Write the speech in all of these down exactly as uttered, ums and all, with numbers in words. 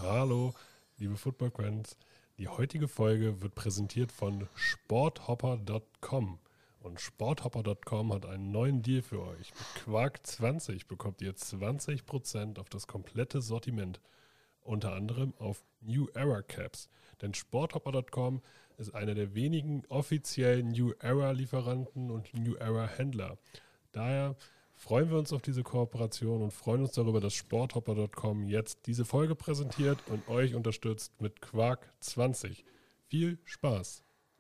Hallo, liebe Football-Fans. Die heutige Folge wird präsentiert von sporthopper Punkt com. Und sporthopper Punkt com hat einen neuen Deal für euch. Mit Quark zwanzig bekommt ihr zwanzig Prozent auf das komplette Sortiment. Unter anderem auf New Era Caps. Denn sporthopper Punkt com ist einer der wenigen offiziellen New Era Lieferanten und New Era Händler. Daher freuen wir uns auf diese Kooperation und freuen uns darüber, dass sporthopper Punkt com jetzt diese Folge präsentiert und euch unterstützt mit Quark zwanzig. Viel Spaß!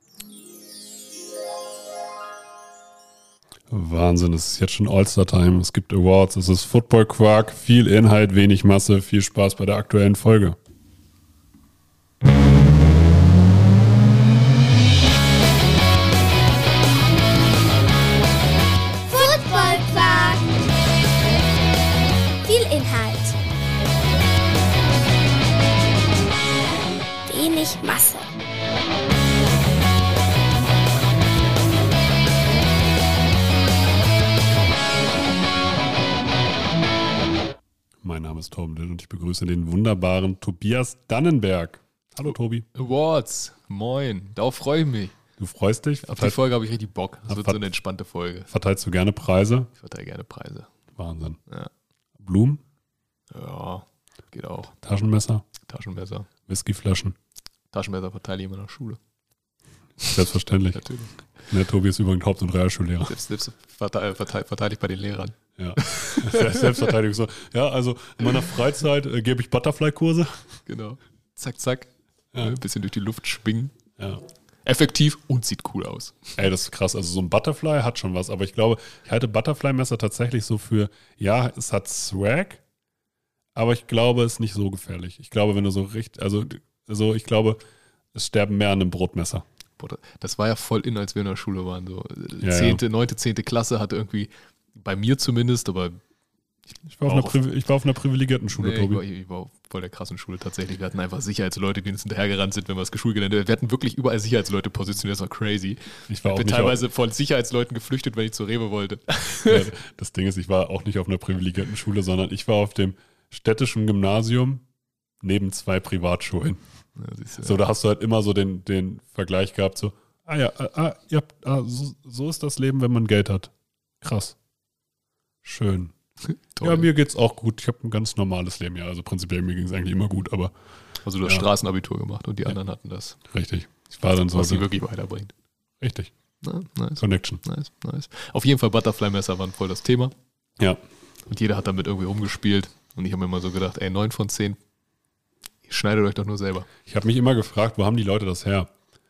Wahnsinn, es ist jetzt schon All-Star-Time, es gibt Awards, es ist Football-Quark, viel Inhalt, wenig Masse, viel Spaß bei der aktuellen Folge. Football-Quark, viel Inhalt, wenig Masse. Mein Name ist Torben Dill und ich begrüße den wunderbaren Tobias Dannenberg. Hallo Tobi. Awards, moin, darauf freue ich mich. Du freust dich? Auf die Folge habe ich richtig Bock. Das wird Vert- so eine entspannte Folge. Verteilst du gerne Preise? Ich verteile gerne Preise. Wahnsinn. Ja. Blumen? Ja, geht auch. Taschenmesser? Taschenmesser. Whiskyflaschen? Taschenmesser verteile ich immer nach Schule. Selbstverständlich. Natürlich. Ne, Tobi ist übrigens Haupt- und Realschullehrer. Selbst, selbst verteile, verteile, verteile ich bei den Lehrern. Ja. Selbstverteidigung so. Ja, also in meiner Freizeit äh, gebe ich Butterfly-Kurse. Genau. Zack, zack. Ja. Ein bisschen durch die Luft schwingen. Ja. Effektiv und sieht cool aus. Ey, das ist krass. Also so ein Butterfly hat schon was, aber ich glaube, ich halte Butterfly-Messer tatsächlich so für, ja, es hat Swag, aber ich glaube, es ist nicht so gefährlich. Ich glaube, wenn du so richtig, also, also ich glaube, es sterben mehr an einem Brotmesser. Boah, das war ja voll in, als wir in der Schule waren. So Ja, zehnte, neunte, zehnte Klasse hatte irgendwie, bei mir zumindest, aber Ich war, auf einer, Auch. Privi- ich war auf einer privilegierten Schule, nee, ich, Tobi. war, ich war voll der krassen Schule tatsächlich. Wir hatten einfach Sicherheitsleute, die uns hinterhergerannt sind, wenn wir das Schulgelände. Wir hatten wirklich überall Sicherheitsleute positioniert, das war crazy. Ich war Ich auch bin nicht teilweise von Sicherheitsleuten geflüchtet, wenn ich zur Rewe wollte. auf, ja, das Ding ist, ich war auch nicht auf einer privilegierten Schule, sondern ich war auf dem städtischen Gymnasium neben zwei Privatschulen. Ja, siehst du, So, da hast du halt immer so den, den Vergleich gehabt, so, ah ja, ah, ah, ihr habt, ah, so, so ist das Leben, wenn man Geld hat. Krass. Schön. toll. Ja, mir geht's auch gut. Ich habe ein ganz normales Leben, ja. Also prinzipiell, mir ging es eigentlich immer gut, aber Also du hast ja. Straßenabitur gemacht und die anderen hatten das, richtig. Ich war dann so, was sie wirklich weiterbringt. richtig. Na, nice, Connection. nice, nice. Auf jeden Fall Butterfly-Messer waren voll das Thema. Ja. Und jeder hat damit irgendwie rumgespielt. Und ich habe mir immer so gedacht, ey, neun von zehn, ihr schneidet euch doch nur selber. Ich habe mich immer gefragt, wo haben die Leute das her?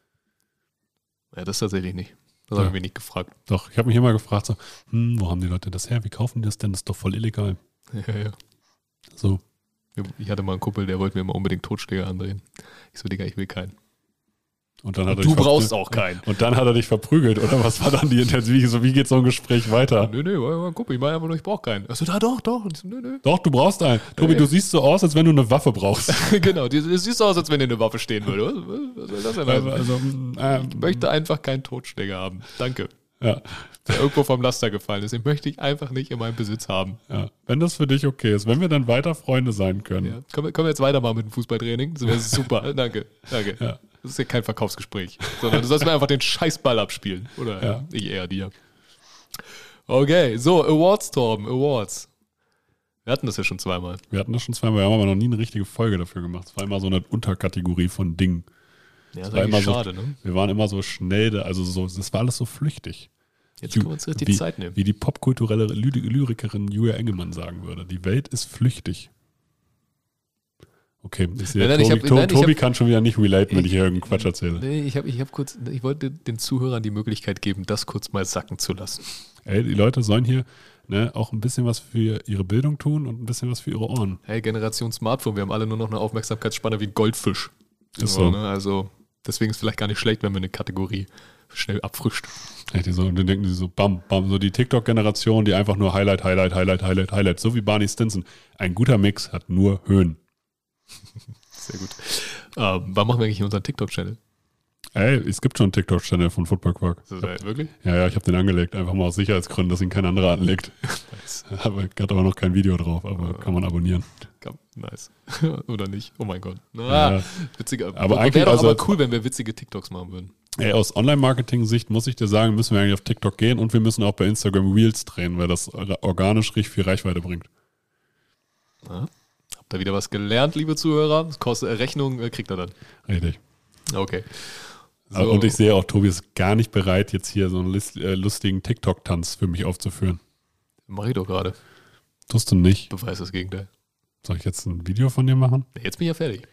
Ja, das tatsächlich nicht. Das Ja. habe ich mich nicht gefragt. Doch, ich habe mich immer gefragt, so, hm, wo haben die Leute das her? Wie kaufen die das denn? Das ist doch voll illegal. Ja, ja. So. Ich hatte mal einen Kumpel, der wollte mir immer unbedingt Totschläger andrehen. Ich so, Digga, ich will keinen. Und dann hat er Du dich brauchst verprü- auch keinen. Und dann hat er dich verprügelt, oder was war dann die Intention? So, wie geht so ein Gespräch weiter? Nö, nö, war ein Kumpel, ich meine einfach nur, ich brauche keinen. Achso, da doch, doch. Und ich so, nö, nö. Doch, du brauchst einen. Tobi, Ey. du siehst so aus, als wenn du eine Waffe brauchst. Genau, das sieht so aus, als wenn dir eine Waffe stehen würde. Was, was soll das denn Also, heißen? also, ähm, Ich möchte einfach keinen Totschläger haben. Danke. ja, Der irgendwo vom Laster gefallen ist. Den möchte ich einfach nicht in meinem Besitz haben. ja. Wenn das für dich okay ist, wenn wir dann weiter Freunde sein können. Ja. Können, wir, können wir jetzt weitermachen mit dem Fußballtraining? Das wäre super. Danke. Danke. Ja. Das ist ja kein Verkaufsgespräch. Sondern du sollst mir einfach den Scheißball abspielen. Oder Ja. ich eher dir. Okay, so, Awards, Torben, Awards. Wir hatten das ja schon zweimal. Wir hatten das schon zweimal, wir haben aber noch nie eine richtige Folge dafür gemacht. Es war immer so eine Unterkategorie von Dingen. Ja, das ist war eigentlich immer so- schade, ne? Wir waren immer so schnell, da- also so, das war alles so flüchtig. Jetzt können wir uns richtig wie, Zeit nehmen. Wie die popkulturelle Ly- Lyrikerin Julia Engelmann sagen würde. Die Welt ist flüchtig. Okay, ich sehe, Nein, nein, ich Tobi, hab- To- nein, ich Tobi hab- kann schon wieder nicht relaten, wenn ich Ich- hier irgendeinen Quatsch erzähle. Nee, ich habe ich hab kurz, ich wollte den Zuhörern die Möglichkeit geben, das kurz mal sacken zu lassen. Ey, die Leute sollen hier ne, auch ein bisschen was für ihre Bildung tun und ein bisschen was für ihre Ohren. Hey, Generation Smartphone, wir haben alle nur noch eine Aufmerksamkeitsspanne wie ein Goldfisch. Ist so. Ne? Also deswegen ist es vielleicht gar nicht schlecht, wenn wir eine Kategorie schnell abfrischt. Ey, die so, und dann denken sie so, bam, bam, so die TikTok-Generation, die einfach nur Highlight, Highlight, Highlight, Highlight, Highlight, so wie Barney Stinson. Ein guter Mix hat nur Höhen. Sehr gut. Ähm, wann machen wir eigentlich unseren TikTok-Channel? Ey, es gibt schon einen TikTok-Channel von Football Quark. Ist das ja, wirklich? Ja, ja, ich habe den angelegt. Einfach mal aus Sicherheitsgründen, dass ihn kein anderer anlegt. Nice. Aber hat aber noch kein Video drauf, aber uh, kann man abonnieren. Nice. Oder nicht? Oh mein Gott. Ah, ja. Witzige, aber eigentlich wäre doch also aber cool, wenn wir witzige TikToks machen würden. Ey, aus Online-Marketing-Sicht muss ich dir sagen, müssen wir eigentlich auf TikTok gehen und wir müssen auch bei Instagram Reels drehen, weil das organisch richtig viel Reichweite bringt. Ah, habt ihr wieder was gelernt, liebe Zuhörer? Das kostet, Rechnung äh, kriegt er dann. Richtig. Okay. So. Und ich sehe auch, Tobi ist gar nicht bereit, jetzt hier so einen list, äh, lustigen TikTok-Tanz für mich aufzuführen. Mach ich doch gerade. Tust du nicht? Beweis das Gegenteil. Soll ich jetzt ein Video von dir machen? Jetzt bin ich ja fertig.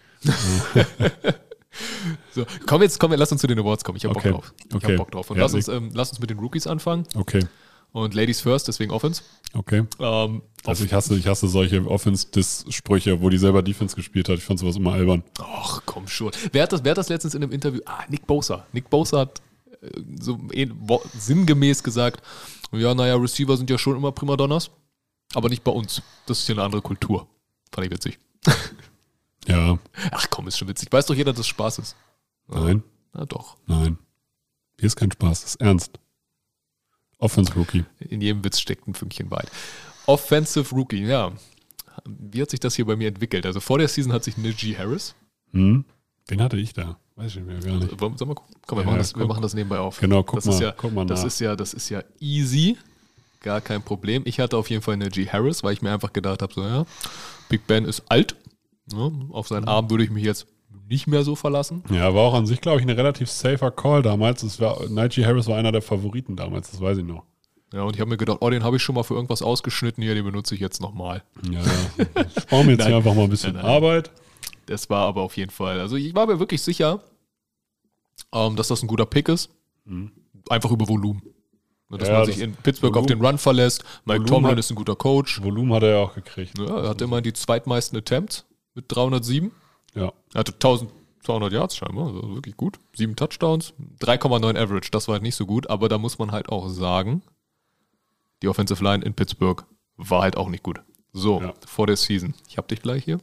So, komm jetzt, komm, lass uns zu den Awards kommen. Ich hab okay. Bock drauf. Ich okay. hab Bock drauf. Und ja, lass, uns, ähm, lass uns mit den Rookies anfangen. Okay. Und Ladies first, deswegen Offense. Okay. Ähm, also ich hasse, ich hasse solche Offense-Diss-Sprüche, wo die selber Defense gespielt hat. Ich fand sowas immer albern. Ach, komm schon. Wer hat das, wer hat das letztens in einem Interview? Ah, Nick Bosa. Nick Bosa hat äh, so eh, wo, sinngemäß gesagt, ja, naja, Receiver sind ja schon immer Primadonnas, aber nicht bei uns. Das ist ja eine andere Kultur. Fand ich witzig. Ja. Ach komm, ist schon witzig. Weiß doch jeder, dass es Spaß ist. Nein. Na doch. Nein. Hier ist kein Spaß, das ist ernst. Offensive Rookie. In jedem Witz steckt ein Fünkchen Wahrheit. Offensive Rookie, ja. Wie hat sich das hier bei mir entwickelt? Also vor der Season hat sich Najee Harris. Hm? Wen hatte ich da? Weiß ich mir gar nicht. Sollen wir mal gucken? Komm, wir, Ja, machen das, guck. wir machen das nebenbei auf. Genau, guck das mal, ist ja, guck mal das nach. ist ja, das ist ja easy. Gar kein Problem. Ich hatte auf jeden Fall Najee Harris, weil ich mir einfach gedacht habe, so ja, Big Ben ist alt. Ja, auf seinen Arm würde ich mich jetzt nicht mehr so verlassen. Ja, war auch an sich, glaube ich, ein relativ safer Call damals. Es war, Najee Harris war einer der Favoriten damals, das weiß ich noch. Ja, und ich habe mir gedacht, oh, den habe ich schon mal für irgendwas ausgeschnitten, hier, den benutze ich jetzt nochmal. Ja, ich spare mir jetzt hier einfach mal ein bisschen nein, nein. Arbeit. Das war aber auf jeden Fall, also ich war mir wirklich sicher, ähm, dass das ein guter Pick ist. Mhm. Einfach über Volumen. Dass Ja, man das sich in Pittsburgh Volumen, auf den Run verlässt. Mike Volumen Tomlin hat, ist ein guter Coach. Volumen hat er ja auch gekriegt. Ja, er hat immerhin die zweitmeisten Attempts mit dreihundertsieben. Ja. Er hatte eintausendzweihundert Yards scheinbar, also wirklich gut. Sieben Touchdowns, drei Komma neun Average, das war halt nicht so gut, aber da muss man halt auch sagen, die Offensive Line in Pittsburgh war halt auch nicht gut. So, ja. Vor der Season. Ich hab dich gleich hier.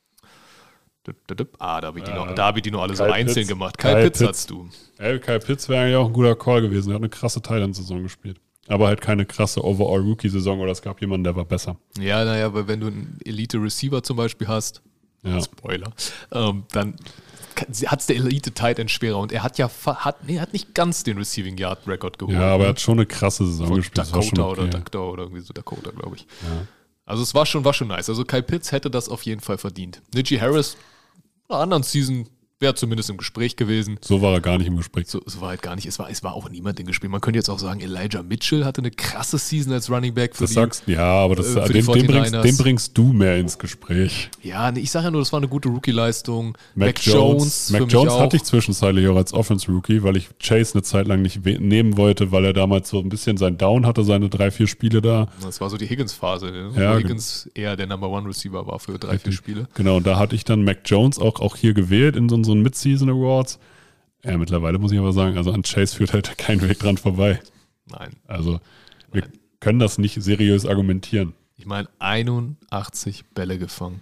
Ah, da habe ich, äh, hab ich die noch alle so einzeln Pitts. gemacht. Kyle, Kyle Pitts, Pitts hast du. Ey, Kyle Pitts wäre eigentlich auch ein guter Call gewesen. Er hat eine krasse Thailand-Saison gespielt. Aber halt keine krasse Overall-Rookie-Saison oder es gab jemanden, der war besser. Ja, naja, weil wenn du einen Elite-Receiver zum Beispiel hast, ja. Spoiler, ähm, dann hat es der Elite-Tight End schwerer. Und er hat ja hat, nee, hat nicht ganz den Receiving-Yard-Record geholt. Ja, aber er hat schon eine krasse Saison Von gespielt. Dakota okay. oder Dakota oder irgendwie so Dakota, glaube ich. Ja. Also es war schon, war schon nice. Also Kyle Pitts hätte das auf jeden Fall verdient. Najee Harris, in einer anderen Season, wäre zumindest im Gespräch gewesen. So war er gar nicht im Gespräch. So, so war halt gar nicht. Es war, es war auch niemand im Gespräch. Man könnte jetzt auch sagen, Elijah Mitchell hatte eine krasse Season als Running Back. Für das die, sagst ja, aber das, äh, den, den, bringst, den bringst du mehr ins Gespräch. Ja, nee, ich sage ja nur, das war eine gute Rookie-Leistung. Mac, Mac Jones. Mac Jones hatte ich zwischenzeitlich auch als Offense-Rookie, weil ich Chase eine Zeit lang nicht nehmen wollte, weil er damals so ein bisschen sein Down hatte, seine drei, vier Spiele da. Das war so die Higgins-Phase, ne? Ja, wo Higgins eher der Number-One-Receiver war für drei, vier Spiele. Genau, und da hatte ich dann Mac Jones auch, auch hier gewählt in so unseren Mid-Season Awards. Ja, mittlerweile muss ich aber sagen, also an Chase führt halt kein Weg dran vorbei. Nein. Also wir Nein. können das nicht seriös argumentieren. Ich meine, einundachtzig Bälle gefangen,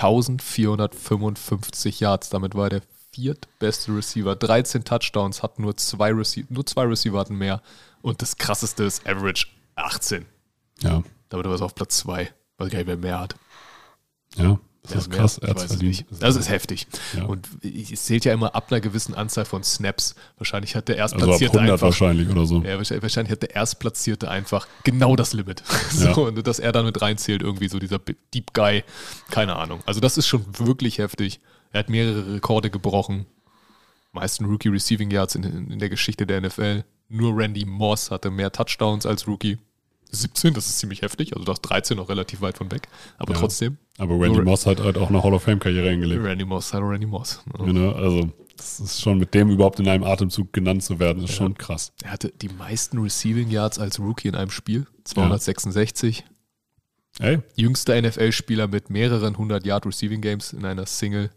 eintausendvierhundertfünfundfünfzig Yards, damit war er der viertbeste Receiver, dreizehn Touchdowns, hat nur zwei, Rece- nur zwei Receiver hatten mehr und das krasseste ist Average achtzehn. Ja. Damit war es auf Platz zwei, weiß gar nicht, wer mehr hat. Ja. Das ja, ist krass, er hat verdient. Das ist heftig. Ja. Und es zählt ja immer ab einer gewissen Anzahl von Snaps. Wahrscheinlich hat der Erstplatzierte also ab hundert einfach. wahrscheinlich oder so. Ja, wahrscheinlich hat der Erstplatzierte einfach genau das Limit. So, ja. Und dass er dann mit reinzählt, irgendwie so dieser Deep Guy. Keine Ahnung. Also, das ist schon wirklich heftig. Er hat mehrere Rekorde gebrochen. Meisten Rookie Receiving Yards in, in der Geschichte der N F L. Nur Randy Moss hatte mehr Touchdowns als Rookie. siebzehn, das ist ziemlich heftig, also das dreizehn noch relativ weit von weg, aber ja, trotzdem. Aber Randy Moss hat halt auch eine Hall of Fame-Karriere hingelegt. Randy Moss hat Randy Moss. Ja. Genau, also das ist schon mit dem überhaupt in einem Atemzug genannt zu werden, ist ja. schon krass. Er hatte die meisten Receiving Yards als Rookie in einem Spiel, zweihundertsechsundsechzig. Ja. Ey. Jüngster N F L-Spieler mit mehreren hundert Yard Receiving Games in einer Single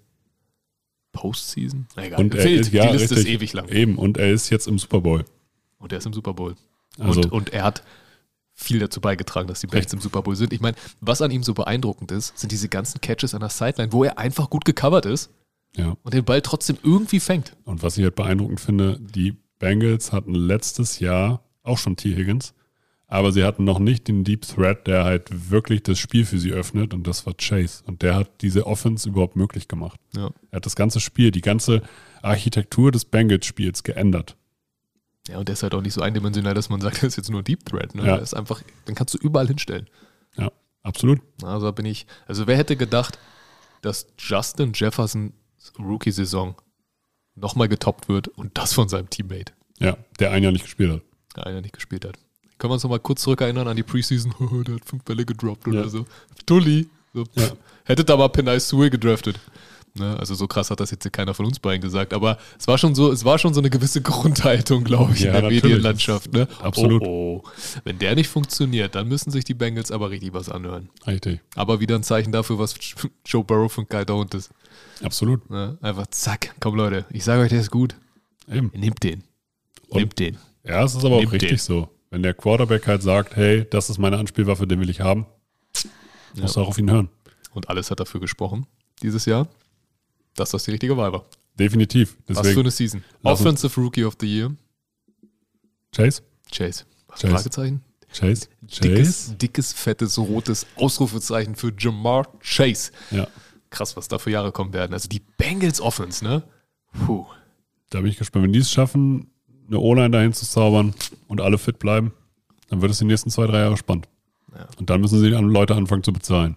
Postseason. Na egal, und er Fehlt, ist, ja, die Liste richtig, ist ewig lang. Eben, und er ist jetzt im Super Bowl. Und er ist im Super Bowl. Also, und, und er hat viel dazu beigetragen, dass die Bengals im Super Bowl sind. Ich meine, was an ihm so beeindruckend ist, sind diese ganzen Catches an der Sideline, wo er einfach gut gecovert ist. Ja. Und den Ball trotzdem irgendwie fängt. Und was ich halt beeindruckend finde, die Bengals hatten letztes Jahr auch schon T. Higgins, aber sie hatten noch nicht den Deep Threat, der halt wirklich das Spiel für sie öffnet, und das war Chase. Und der hat diese Offense überhaupt möglich gemacht. Ja. Er hat das ganze Spiel, die ganze Architektur des Bengals-Spiels geändert. Ja, und der ist halt auch nicht so eindimensional, dass man sagt, das ist jetzt nur Deep Threat. Ne? Ja. Der ist einfach, den kannst du überall hinstellen. Ja, absolut. Also da bin ich, also wer hätte gedacht, dass Justin Jeffersons Rookie-Saison nochmal getoppt wird und das von seinem Teammate. Ja, der ein Jahr nicht gespielt hat. Der einer nicht gespielt hat. Können wir uns nochmal kurz zurückerinnern an die Preseason? Der hat fünf Bälle gedroppt oder Ja. so. Tulli. So, Ja. Hätte da mal Penei Sewell gedraftet. Ne? Also so krass hat das jetzt keiner von uns beiden gesagt. Aber es war schon so, es war schon so eine gewisse Grundhaltung, glaube ich, Ja, in der natürlich. Medienlandschaft. Ne? Absolut. Oh, oh. Wenn der nicht funktioniert, dann müssen sich die Bengals aber richtig was anhören. Richtig. Aber wieder ein Zeichen dafür, was Joe Burrow von Guy Don't ist. Absolut. Ne? Einfach zack, komm Leute, ich sage euch, der ist gut. Eben. Nehmt den. Und- Nehmt den. Ja, es ist aber auch Nimmt richtig den. so. Wenn der Quarterback halt sagt, hey, das ist meine Anspielwaffe, den will ich haben, Ja. musst du auch auf ihn hören. Und alles hat dafür gesprochen dieses Jahr, dass das die richtige Wahl war. Definitiv. Was für Deswegen, eine Season. Lass uns- Offensive Rookie of the Year, Chase? Chase. Was, Chase. Fragezeichen? Chase? Dickes, Chase? dickes, fettes, rotes Ausrufezeichen für Jamar Chase. Ja, Krass, was da für Jahre kommen werden. Also die Bengals Offense, ne? Puh. da bin ich gespannt. Wenn die es schaffen, eine O-Line dahin zu zaubern und alle fit bleiben, dann wird es die nächsten zwei, drei Jahre spannend. Ja. Und dann müssen sie die anderen Leute anfangen zu bezahlen.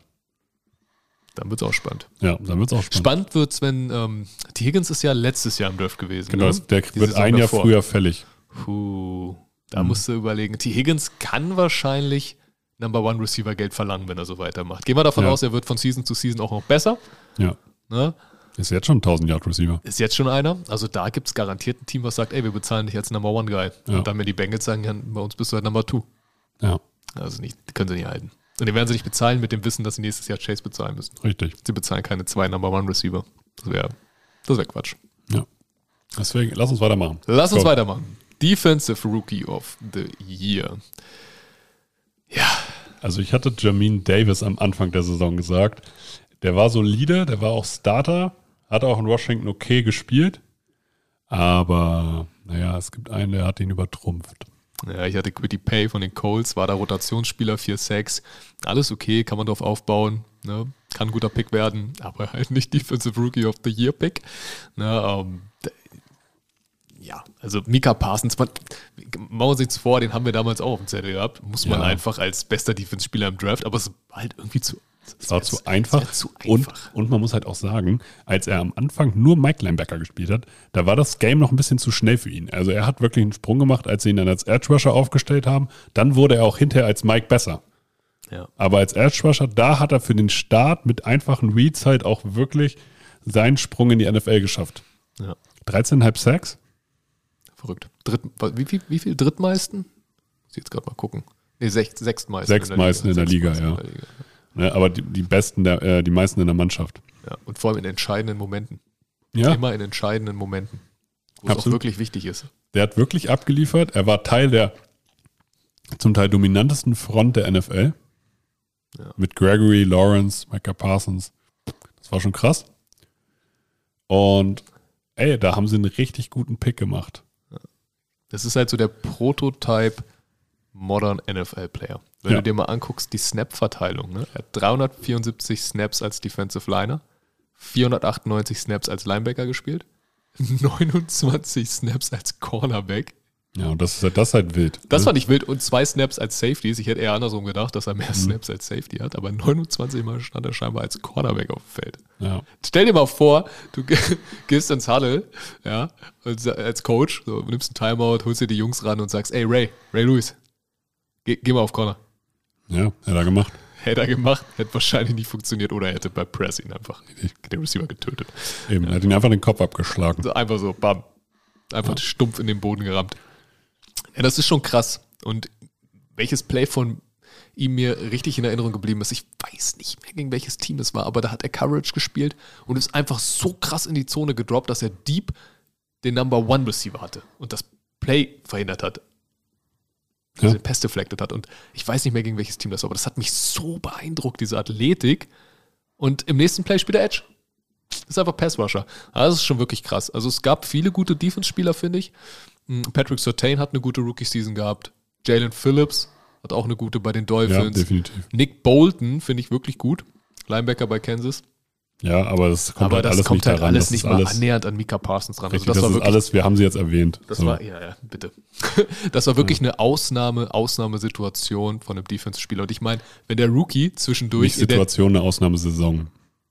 Dann wird's auch spannend. Ja, dann wird es auch spannend. Spannend wird's, wenn ähm, T. Higgins ist ja letztes Jahr im Draft gewesen. Genau, ne? das- der Die wird Saison ein Jahr davor. früher fällig. Puh. Da Hm. musst du überlegen. T. Higgins kann wahrscheinlich Number One Receiver Geld verlangen, wenn er so weitermacht. Gehen wir davon Ja. aus, er wird von Season zu Season auch noch besser. Ja, Ne? ist jetzt schon ein tausend-Yard-Receiver. Ist jetzt schon einer. Also da gibt es garantiert ein Team, was sagt, ey, wir bezahlen dich als Number One Guy. Ja. Und dann, wenn die Bengals sagen, ja, bei uns bist du halt Number Two. Ja, Also nicht, die können sie nicht halten. Und den werden sie nicht bezahlen mit dem Wissen, dass sie nächstes Jahr Chase bezahlen müssen. richtig. Sie bezahlen keine zwei Number One Receiver. Das wäre das wär Quatsch. Ja. Deswegen, lass uns weitermachen. Lass uns Go. weitermachen. Defensive Rookie of the Year. Ja, Also ich hatte Jamin Davis am Anfang der Saison gesagt. Der war solide, der war auch Starter, hat auch in Washington okay gespielt. Aber, naja, es gibt einen, der hat ihn übertrumpft. Ja, ich hatte Quitty Pay von den Colts, war da Rotationsspieler, vier Sacks. Alles okay, kann man drauf aufbauen. Ne? Kann ein guter Pick werden, aber halt nicht Defensive Rookie of the Year Pick. Ne, ähm, d- ja, also Micah Parsons, man, machen wir uns nichts vor, den haben wir damals auch auf dem Zettel gehabt. Muss man Ja. einfach als bester Defense-Spieler im Draft, aber es war halt irgendwie zu, Es war wär zu es einfach. wär zu Und, einfach. und man muss halt auch sagen, als er am Anfang nur Mike Linebacker gespielt hat, da war das Game noch ein bisschen zu schnell für ihn. Also er hat wirklich einen Sprung gemacht, als sie ihn dann als Edge Rusher aufgestellt haben. Dann wurde er auch hinterher als Mike besser. Ja. Aber als Edge Rusher, da hat er für den Start mit einfachen Reads halt auch wirklich seinen Sprung in die N F L geschafft. Ja. dreizehn Komma fünf Sacks? Verrückt. Dritt, wie, viel, wie viel Drittmeisten? Muss ich jetzt gerade mal gucken. Nee, sech, sechstmeisten. Sechstmeisten in der Liga, Sechstmeisten ja. in der Liga. Ne, aber die, die besten, der, äh, die meisten in der Mannschaft. Ja, und vor allem in entscheidenden Momenten. Ja, Immer in entscheidenden Momenten. Wo es auch Absolut. wirklich wichtig ist. der hat wirklich abgeliefert. Er war Teil der zum Teil dominantesten Front der N F L. Ja. Mit Gregory, Lawrence, Micah Parsons. Das war schon krass. Und ey, da haben sie einen richtig guten Pick gemacht. Das ist halt so der Prototype Modern N F L-Player. Wenn Ja. du dir mal anguckst, die Snap-Verteilung. Ne? Er hat dreihundertvierundsiebzig Snaps als Defensive Liner, vierhundertachtundneunzig Snaps als Linebacker gespielt, neunundzwanzig Snaps als Cornerback. Ja, und das ist halt, das ist halt wild. Das fand ich wild. Und zwei Snaps als Safeties. Ich hätte eher andersrum gedacht, dass er Mhm. mehr Snaps als Safety hat. Aber neunundzwanzig Mal stand er scheinbar als Cornerback auf dem Feld. Ja. Stell dir mal vor, du ge- gehst ins Huddle, ja, als, als Coach, so, nimmst einen Timeout, holst dir die Jungs ran und sagst, ey Ray, Ray Lewis, geh, geh mal auf Corner. Ja, hat er gemacht. Hätte er gemacht, hätte wahrscheinlich nicht funktioniert oder er hätte bei Press ihn einfach den Receiver getötet. Eben, er hat ihn einfach den Kopf abgeschlagen. Also einfach so, bam, einfach stumpf in den Boden gerammt. Ja, das ist schon krass. Und welches Play von ihm mir richtig in Erinnerung geblieben ist, ich weiß nicht mehr, gegen welches Team es war, aber da hat er Coverage gespielt und ist einfach so krass in die Zone gedroppt, dass er deep den Number One Receiver hatte und das Play verhindert hat. Also Ja. den Pass deflected hat. Und ich weiß nicht mehr, gegen welches Team das war, aber das hat mich so beeindruckt, diese Athletik. Und im nächsten Play spielt er Edge. ist einfach Pass-Rusher. Also das ist schon wirklich krass. Also es gab viele gute Defense-Spieler, finde ich. Patrick Surtain hat eine gute Rookie-Season gehabt. Jalen Phillips hat auch eine gute bei den Dolphins. Ja, definitiv. Nick Bolton finde ich wirklich gut. Linebacker bei Kansas. Ja, aber das kommt aber halt das alles kommt nicht halt daran. alles das nicht ist mal alles, annähernd an Micah Parsons ran. richtig, Also das, das war ist wirklich, alles, wir haben sie jetzt erwähnt. Das so. war, ja, ja, bitte. Das war wirklich eine Ausnahme, Ausnahmesituation von einem Defense-Spieler. Und ich meine, wenn der Rookie zwischendurch... Nicht Situation, eine Ausnahmesaison.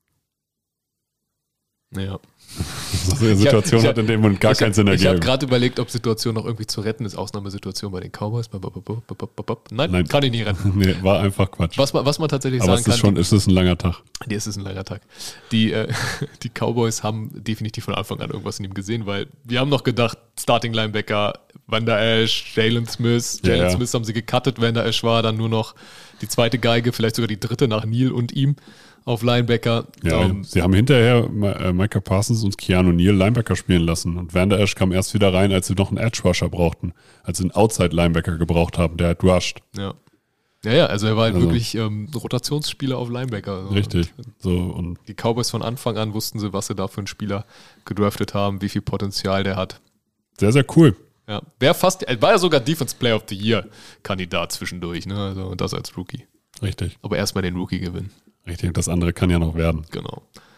Ja. So eine Situation ich hab, hat in dem Moment gar ich keinen hab, Sinn Ich habe ergeben. gerade überlegt, ob Situation noch irgendwie zu retten ist. Ausnahmesituation bei den Cowboys. Nein, Nein. kann ich nicht retten. Nee, war einfach Quatsch. Was man, was man tatsächlich aber sagen es ist kann... schon, es ist ein langer Tag. Nee, es ist ein langer Tag. Die, äh, die Cowboys haben definitiv von Anfang an irgendwas in ihm gesehen, weil wir haben noch gedacht, Starting Linebacker, Van Der Esch, Jalen Smith. Jalen Ja, ja. Smith haben sie gecuttet, Van Der Esch war dann nur noch die zweite Geige, vielleicht sogar die dritte nach Neil und ihm auf Linebacker. Ja, Ähm, sie haben hinterher äh, Micah Parsons und Keanu Neal Linebacker spielen lassen. Und Van Der Esch kam erst wieder rein, als sie noch einen Edge-Rusher brauchten. Als sie einen Outside-Linebacker gebraucht haben, der halt rusht. ja. Ja, ja, also er war halt Also- wirklich ähm, Rotationsspieler auf Linebacker. Also Richtig. Und So, und die Cowboys von Anfang an wussten sie, was sie da für einen Spieler gedraftet haben, wie viel Potenzial der hat. sehr, sehr cool. Ja, wäre fast, war ja sogar Defense Player of the Year Kandidat zwischendurch, ne? Also und das als Rookie. Richtig. Aber erstmal den Rookie gewinnen. Richtig. Und das andere kann ja noch werden. Genau.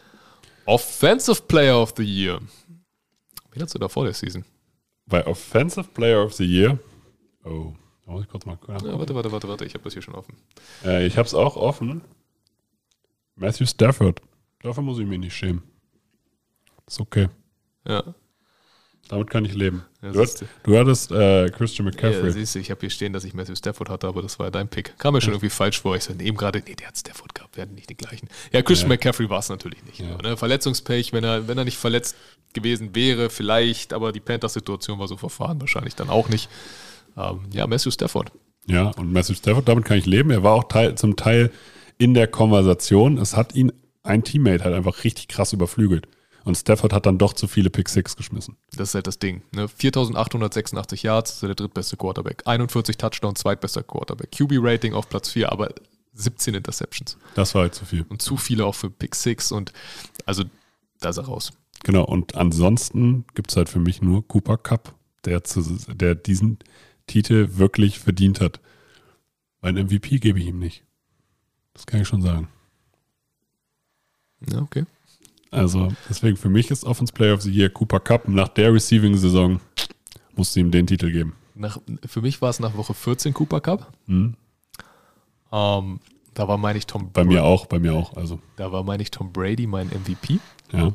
Offensive Player of the Year. Wen hast du da vor der Season? Bei Offensive Player of the Year. Oh, da muss ich kurz mal gucken. Ja, warte, warte, warte, warte, ich habe das hier schon offen. Äh, ich habe es auch offen. Matthew Stafford. Dafür muss ich mich nicht schämen. Ist okay. Ja. Damit kann ich leben. Ja, Du, siehst hat, du hattest äh, Christian Ja, McCaffrey. siehst du, ich habe hier stehen, dass ich Matthew Stafford hatte, aber das war ja dein Pick. Kam mir schon irgendwie falsch vor. Ich so, eben gerade, nee, der hat Stafford gehabt, wir hatten nicht den gleichen. Ja, Christian Ja. McCaffrey war es natürlich nicht. Ja. Ne? Verletzungspech, wenn er, wenn er nicht verletzt gewesen wäre, vielleicht, aber die Panthers-Situation war so verfahren, wahrscheinlich dann auch nicht. Ähm, ja, Matthew Stafford. Ja, und Matthew Stafford, damit kann ich leben. Er war auch Teil, zum Teil in der Konversation. Es hat ihn ein Teammate halt einfach richtig krass überflügelt. Und Stafford hat dann doch zu viele Pick Six geschmissen. Das ist halt das Ding. Ne? viertausendachthundertsechsundachtzig Yards, ist er der drittbeste Quarterback. einundvierzig Touchdowns, zweitbester Quarterback. Q B-Rating auf Platz vier, aber siebzehn Interceptions. Das war halt zu viel. Und zu viele auch für Pick Six und also da ist er raus. Genau, und ansonsten gibt es halt für mich nur Cooper Kupp, der, zu, der diesen Titel wirklich verdient hat. Ein M V P gebe ich ihm nicht. Das kann ich schon sagen. Ja, okay. Also deswegen für mich ist Offense Player of the Year Cooper Kupp. Nach der Receiving-Saison musste ihm den Titel geben. Nach, für mich war es nach Woche vierzehn Cooper Cup. Hm? Ähm, da war, meine ich, Tom Bei mir auch, bei mir auch. Also Da war, meine ich, Tom Brady mein M V P. ja,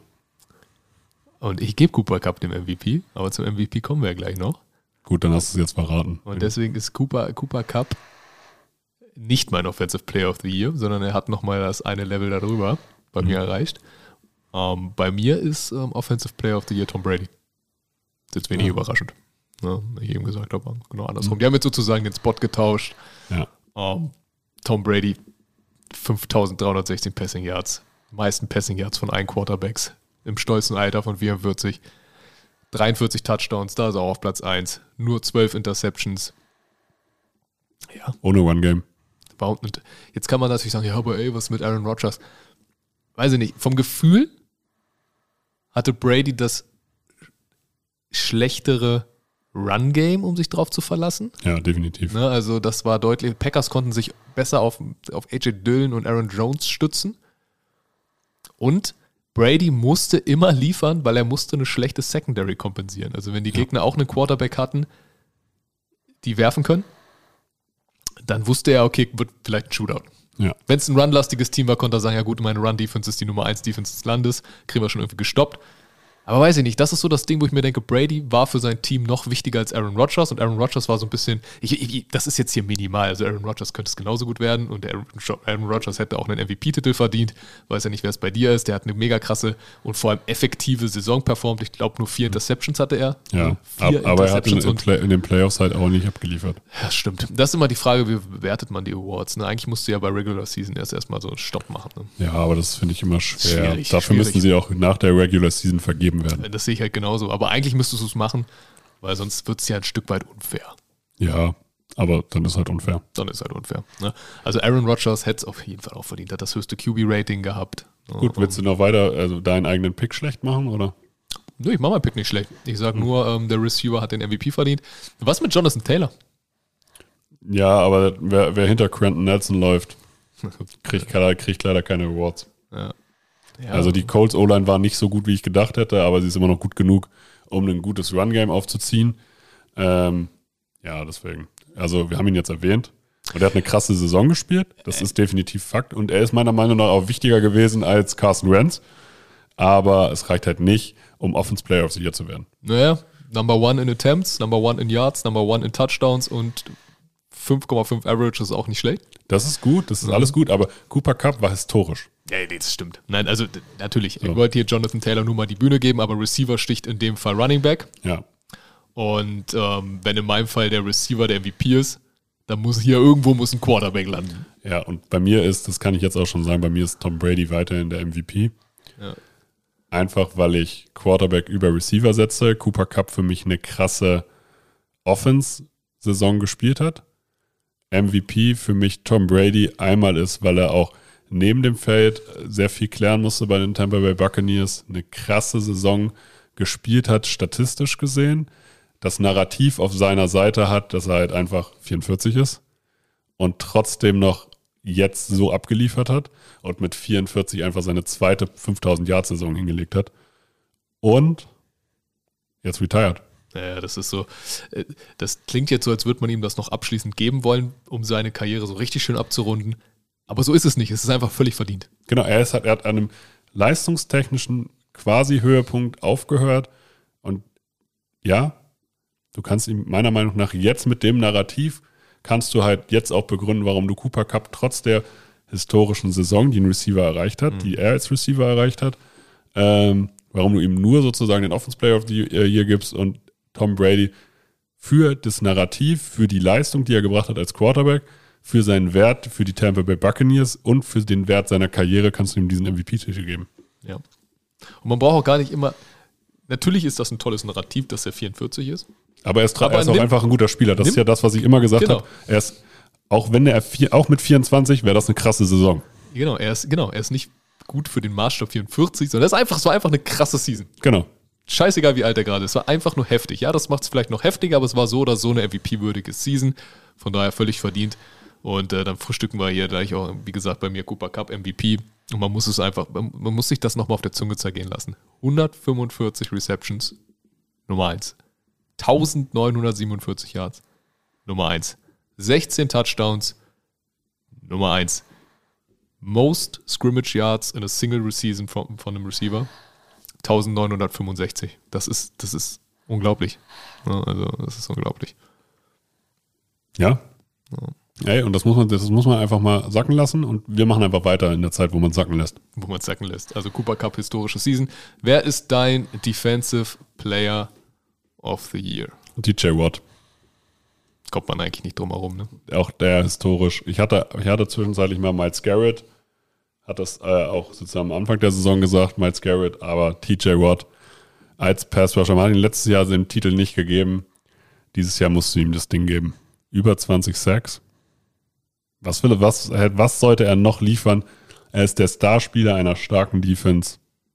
Und ich gebe Cooper Cup dem M V P, aber zum M V P kommen wir ja gleich noch. gut, dann hast du es jetzt verraten. Und deswegen ist Cooper, Cooper Cup nicht mein Offensive Player of the Year, sondern er hat nochmal das eine Level darüber bei Mhm. mir erreicht. Ähm, bei mir ist ähm, Offensive Player of the Year Tom Brady. Das ist jetzt wenig Ja. überraschend. Ne, wie ich eben gesagt habe, genau andersrum. Mhm. Die haben jetzt sozusagen den Spot getauscht. Ja, Ähm, Tom Brady, fünftausenddreihundertsechzehn Passing Yards. Meisten Passing Yards von allen Quarterbacks. Im stolzen Alter von vierundvierzig. dreiundvierzig Touchdowns, da ist er auch auf Platz eins. Nur zwölf Interceptions. Ja, ohne One-Game. überhaupt nicht. Jetzt kann man natürlich sagen, ja, aber ey, was mit Aaron Rodgers? Weiß ich nicht. Vom Gefühl hatte Brady das schlechtere Run-Game, um sich drauf zu verlassen. Ja, definitiv. Ne, also das war deutlich, Packers konnten sich besser auf, auf A J Dillon und Aaron Jones stützen. Und Brady musste immer liefern, weil er musste eine schlechte Secondary kompensieren. Also wenn die Gegner auch einen Quarterback hatten, die werfen können, dann wusste er, okay, wird vielleicht ein Shootout. Ja, Wenn es ein run-lastiges Team war, konnte er sagen, ja gut, meine Run-Defense ist die Nummer eins Defense des Landes, kriegen wir schon irgendwie gestoppt. Aber weiß ich nicht, das ist so das Ding, wo ich mir denke, Brady war für sein Team noch wichtiger als Aaron Rodgers und Aaron Rodgers war so ein bisschen, ich, ich, das ist jetzt hier minimal, also Aaron Rodgers könnte es genauso gut werden und Aaron, Aaron Rodgers hätte auch einen M V P-Titel verdient, weiß ja nicht, wer es bei dir ist, der hat eine mega krasse und vor allem effektive Saison performt, ich glaube nur vier Interceptions hatte er. ja. Also vier Ab, aber er hat in, Interceptions in, und Play, in den Playoffs halt auch nicht abgeliefert. ja, stimmt. Das ist immer die Frage, wie bewertet man die Awards? Ne? Eigentlich musst du ja bei Regular Season erst erstmal so einen Stopp machen. Ne? Ja, aber das finde ich immer schwer. Schwierig, Dafür schwierig. müssten sie auch nach der Regular Season vergeben werden. Das sehe ich halt genauso. Aber eigentlich müsstest du es machen, weil sonst wird es ja ein Stück weit unfair. Ja, aber dann ist halt unfair. Dann ist halt unfair. Ne? Also Aaron Rodgers hätte es auf jeden Fall auch verdient. Hat das höchste Q B-Rating gehabt. Gut, willst du noch weiter also deinen eigenen Pick schlecht machen, oder? Nö, ich mach meinen Pick nicht schlecht. Ich sag hm. nur, ähm, der Receiver hat den M V P verdient. Was mit Jonathan Taylor? Ja, aber wer, wer hinter Quentin Nelson läuft, kriegt, kriegt leider keine Awards. Ja. Ja. Also die Colts O-Line war nicht so gut, wie ich gedacht hätte, aber sie ist immer noch gut genug, um ein gutes Run-Game aufzuziehen. Ähm, ja, deswegen. Also wir haben ihn jetzt erwähnt. Und er hat eine krasse Saison gespielt. Das ist definitiv Fakt. Und er ist meiner Meinung nach auch wichtiger gewesen als Carson Wentz. Aber es reicht halt nicht, um Offense Player of the Year zu werden. Naja, Number One in Attempts, Number One in Yards, Number One in Touchdowns und fünf Komma fünf Average ist auch nicht schlecht. Das ist gut, das ist mhm. alles gut. Aber Cooper Kupp war historisch. Ja, nee, das stimmt. Nein, also d- natürlich. So. Ich wollte hier Jonathan Taylor nur mal die Bühne geben, aber Receiver sticht in dem Fall Running Back. Ja. Und ähm, wenn in meinem Fall der Receiver der M V P ist, dann muss hier irgendwo muss ein Quarterback landen. Ja, und bei mir ist, das kann ich jetzt auch schon sagen, bei mir ist Tom Brady weiterhin der M V P. Ja. Einfach, weil ich Quarterback über Receiver setze. Cooper Kupp für mich eine krasse Offense-Saison gespielt hat. M V P für mich Tom Brady einmal ist, weil er auch neben dem Feld sehr viel klären musste bei den Tampa Bay Buccaneers. Eine krasse Saison gespielt hat, statistisch gesehen. Das Narrativ auf seiner Seite hat, dass er halt einfach vierundvierzig ist und trotzdem noch jetzt so abgeliefert hat und mit vierundvierzig einfach seine zweite fünftausend-Yard-Saison hingelegt hat und jetzt retired. Ja, das ist so, das klingt jetzt so, als würde man ihm das noch abschließend geben wollen, um seine Karriere so richtig schön abzurunden, aber so ist es nicht, es ist einfach völlig verdient. Genau, er, ist, er hat an einem leistungstechnischen quasi Höhepunkt aufgehört und ja, du kannst ihm meiner Meinung nach jetzt mit dem Narrativ, kannst du halt jetzt auch begründen, warum du Cooper Kupp trotz der historischen Saison, die ein Receiver erreicht hat, mhm. die er als Receiver erreicht hat, ähm, warum du ihm nur sozusagen den Offense Player of the Year gibst und Tom Brady für das Narrativ, für die Leistung, die er gebracht hat als Quarterback, für seinen Wert, für die Tampa Bay Buccaneers und für den Wert seiner Karriere kannst du ihm diesen M V P-Titel geben. Ja. Und man braucht auch gar nicht immer, natürlich ist das ein tolles Narrativ, dass er vierundvierzig ist. Aber er ist, Aber er ist auch nimm, einfach ein guter Spieler. Das nimm, ist ja das, was ich immer gesagt genau. habe. Er ist, auch wenn er vier, auch mit vierundzwanzig wäre das eine krasse Saison. Genau, er ist, genau, er ist nicht gut für den Maßstab vierundvierzig, sondern es ist einfach, es war einfach eine krasse Season. Genau. Scheißegal, wie alt er gerade ist. Es war einfach nur heftig. Ja, das macht es vielleicht noch heftiger, aber es war so oder so eine M V P-würdige Season. Von daher völlig verdient. Und äh, dann frühstücken wir hier gleich auch, wie gesagt, bei mir Cooper Kupp M V P. Und man muss es einfach, man, man muss sich das nochmal auf der Zunge zergehen lassen. hundertfünfundvierzig Receptions, Nummer eins. neunzehnhundertsiebenundvierzig Yards, Nummer eins. sechzehn Touchdowns, Nummer eins. Most Scrimmage Yards in a single season von, von einem Receiver, neunzehnhundertfünfundsechzig. Das ist, das ist unglaublich. Ja, also, das ist unglaublich. Ja. ja. Ey, und das muss man, das muss man einfach mal sacken lassen und wir machen einfach weiter in der Zeit, wo man es sacken lässt. Wo man es sacken lässt. Also Cooper Kupp, historische Season. Wer ist dein Defensive Player of the Year? T J Watt. Kommt man eigentlich nicht drum herum, ne? Auch der historisch. Ich hatte, ich hatte zwischenzeitlich mal Myles Garrett, hat das äh, auch sozusagen am Anfang der Saison gesagt, Myles Garrett, aber T J Watt als Pass-Rusher, man hat ihm letztes Jahr den Titel nicht gegeben. Dieses Jahr musst du ihm das Ding geben. Über zwanzig Sacks. Was, will, was, was sollte er noch liefern? Er ist der Starspieler einer starken Defense.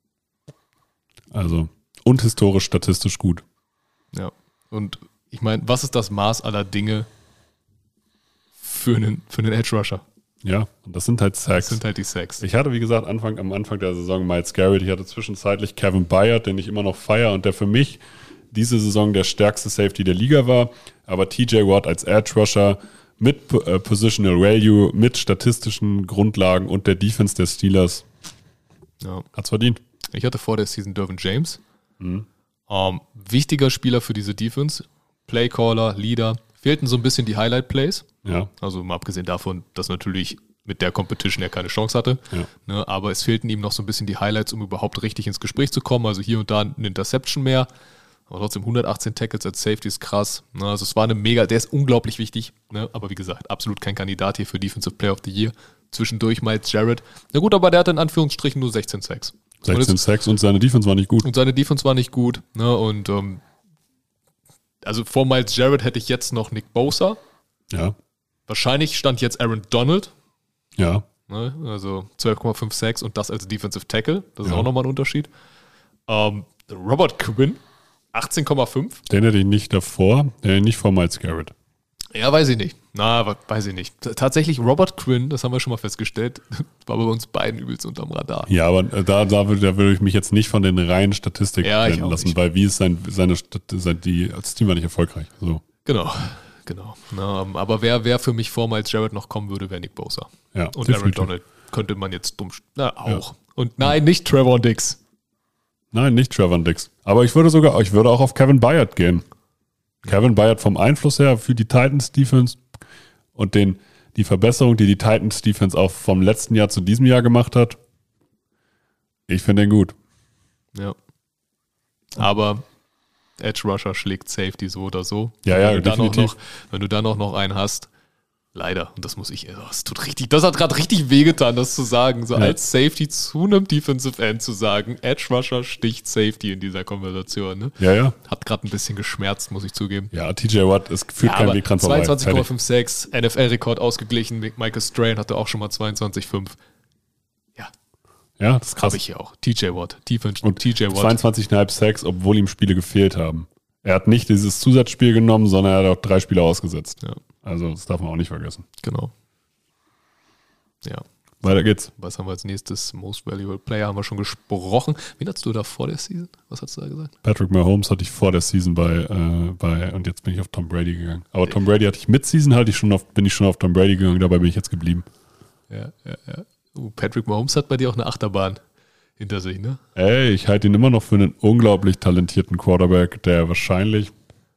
Also, und historisch statistisch gut. Ja, und ich meine, was ist das Maß aller Dinge für einen, für einen Edge-Rusher? Ja, und das sind halt Sacks. Das sind halt die Sacks. Ich hatte, wie gesagt, Anfang, am Anfang der Saison Myles Garrett. Ich hatte zwischenzeitlich Kevin Byard, den ich immer noch feiere und der für mich diese Saison der stärkste Safety der Liga war. Aber T J Watt als Edge-Rusher mit äh, Positional Value, mit statistischen Grundlagen und der Defense der Steelers ja. hat's verdient. Ich hatte vor der Season Derwin James. Mhm. Um, wichtiger Spieler für diese Defense. Playcaller, Leader. Fehlten so ein bisschen die Highlight-Plays. Ja. Also mal abgesehen davon, dass natürlich mit der Competition er keine Chance hatte. Ja. Ne, aber es fehlten ihm noch so ein bisschen die Highlights, um überhaupt richtig ins Gespräch zu kommen. Also hier und da eine Interception mehr. Aber trotzdem hundertachtzehn Tackles als Safety ist krass. Ne, also es war eine mega, der ist unglaublich wichtig. Ne, aber wie gesagt, absolut kein Kandidat hier für Defensive Player of the Year. Zwischendurch Myles Garrett. Na gut, aber der hatte in Anführungsstrichen nur sechzehn Sacks. sechzehn Sacks und seine Defense war nicht gut. Und seine Defense war nicht gut. Ne, und ähm, also vor Myles Garrett hätte ich jetzt noch Nick Bosa. Ja. Wahrscheinlich stand jetzt Aaron Donald. Ja. Ne? Also zwölf Komma fünf Sacks und das als Defensive Tackle. Das ist Ja. auch nochmal ein Unterschied. Ähm, Robert Quinn, achtzehn Komma fünf. Den hätte ich nicht davor, den hätte ich nicht vor Miles Garrett. Ja, weiß ich nicht. Na, weiß ich nicht. T- Tatsächlich Robert Quinn, das haben wir schon mal festgestellt, war bei uns beiden übelst unterm Radar. Ja, aber da, da, würde, da würde ich mich jetzt nicht von den reinen Statistiken Ja, ich blenden auch lassen, nicht. weil wie ist sein, seine Stat- sein, die, als Team war nicht erfolgreich. So. Genau, genau. Na, ähm, aber wer, wer für mich vor Miles Jarrett noch kommen würde, wäre Nick Bosa. Ja, Und Aaron definitiv. Donald könnte man jetzt dumm... st- Na, auch. Und nein, nicht Trevor Dix. Nein, nicht Trevor Dix. Aber ich würde sogar, ich würde auch auf Kevin Byard gehen. Kevin Byard vom Einfluss her für die Titans Defense und den, die Verbesserung, die die Titans Defense auch vom letzten Jahr zu diesem Jahr gemacht hat. Ich finde den gut. Ja. Aber Edge Rusher schlägt Safety so oder so. Ja, ja, wenn du dann auch definitiv. noch, wenn du dann auch noch einen hast, leider, und das muss ich, oh, das tut richtig, das hat gerade richtig wehgetan, das zu sagen, so Ja. als Safety zu einem Defensive End zu sagen, Edge Rusher sticht Safety in dieser Konversation. Ne? Ja, ja. Hat gerade ein bisschen geschmerzt, muss ich zugeben. Ja, T J Watt, es führt Ja, kein aber Weg dran vorbei. zweiundzwanzig Komma Fertig. fünf Sacks, N F L-Rekord ausgeglichen, Michael Strahan hatte auch schon mal zweiundzwanzig Komma fünf. Ja, Ja, das ist krass. habe ich hier auch. T J Watt, Defense Und T J Watt. zweiundzwanzig Komma fünf Sacks, obwohl ihm Spiele gefehlt haben. Er hat nicht dieses Zusatzspiel genommen, sondern er hat auch drei Spiele ausgesetzt. Ja, Also das darf man auch nicht vergessen. genau. Ja. Weiter geht's. Was haben wir als nächstes? Most Valuable Player haben wir schon gesprochen. Wen hast du da vor der Season? Was hast du da gesagt? Patrick Mahomes hatte ich vor der Season bei, äh, bei und jetzt bin ich auf Tom Brady gegangen. Aber Tom Brady hatte ich mit Season, halt ich schon auf, bin ich schon auf Tom Brady gegangen, dabei bin ich jetzt geblieben. Ja, ja, ja. Uh, Patrick Mahomes hat bei dir auch eine Achterbahn hinter sich, ne? Ey, ich halte ihn immer noch für einen unglaublich talentierten Quarterback, der wahrscheinlich,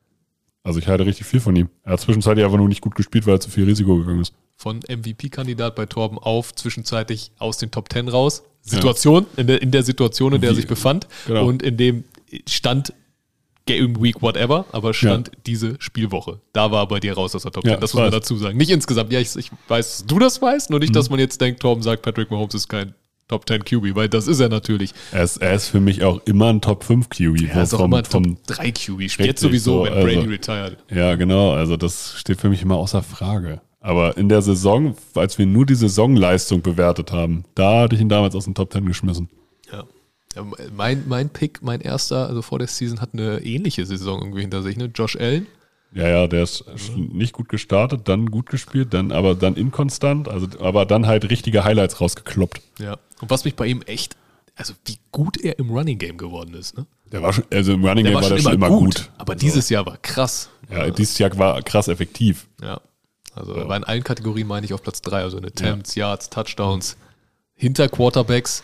also ich halte richtig viel von ihm. Er hat zwischenzeitlich einfach nur nicht gut gespielt, weil er zu viel Risiko gegangen ist. Von M V P-Kandidat bei Torben auf, zwischenzeitlich aus den Top Ten raus. Situation, in, der, in der Situation, in der er Wie- sich befand. genau. Und in dem stand Game Week, whatever, aber stand Ja. diese Spielwoche. Da war er bei dir raus aus der Top Ja, Ten. Das ich muss man weiß. dazu sagen. Nicht insgesamt. Ja, ich, ich weiß, dass du das weißt, nur nicht, Mhm. dass man jetzt denkt, Torben sagt, Patrick Mahomes ist kein Top Ten Q B, weil das ist er natürlich. Er ist, er ist für mich auch immer ein Top fünf Q B. Er ist auch vom- immer ein vom- Top drei Q B. Jetzt Richtig, sowieso, so, wenn Brady also- retired. Ja, genau. Also das steht für mich immer außer Frage. Aber in der Saison, als wir nur die Saisonleistung bewertet haben, da hatte ich ihn damals aus dem Top Ten geschmissen. Ja. Ja, mein, mein Pick, mein erster, also vor der Season, hat eine ähnliche Saison irgendwie hinter sich, ne? Josh Allen. Ja, ja, der ist nicht gut gestartet, dann gut gespielt, dann aber dann inkonstant, also aber dann halt richtige Highlights rausgekloppt. Ja. Und was mich bei ihm echt, also wie gut er im Running Game geworden ist, ne? Der war schon, also im Running Der Game war der schon immer gut. Aber dieses Jahr war krass. Ja, dieses Jahr war krass effektiv. Ja. Also er war in allen Kategorien, meine ich, auf Platz drei. Also in Attempts, Yards, Touchdowns, hinter Quarterbacks,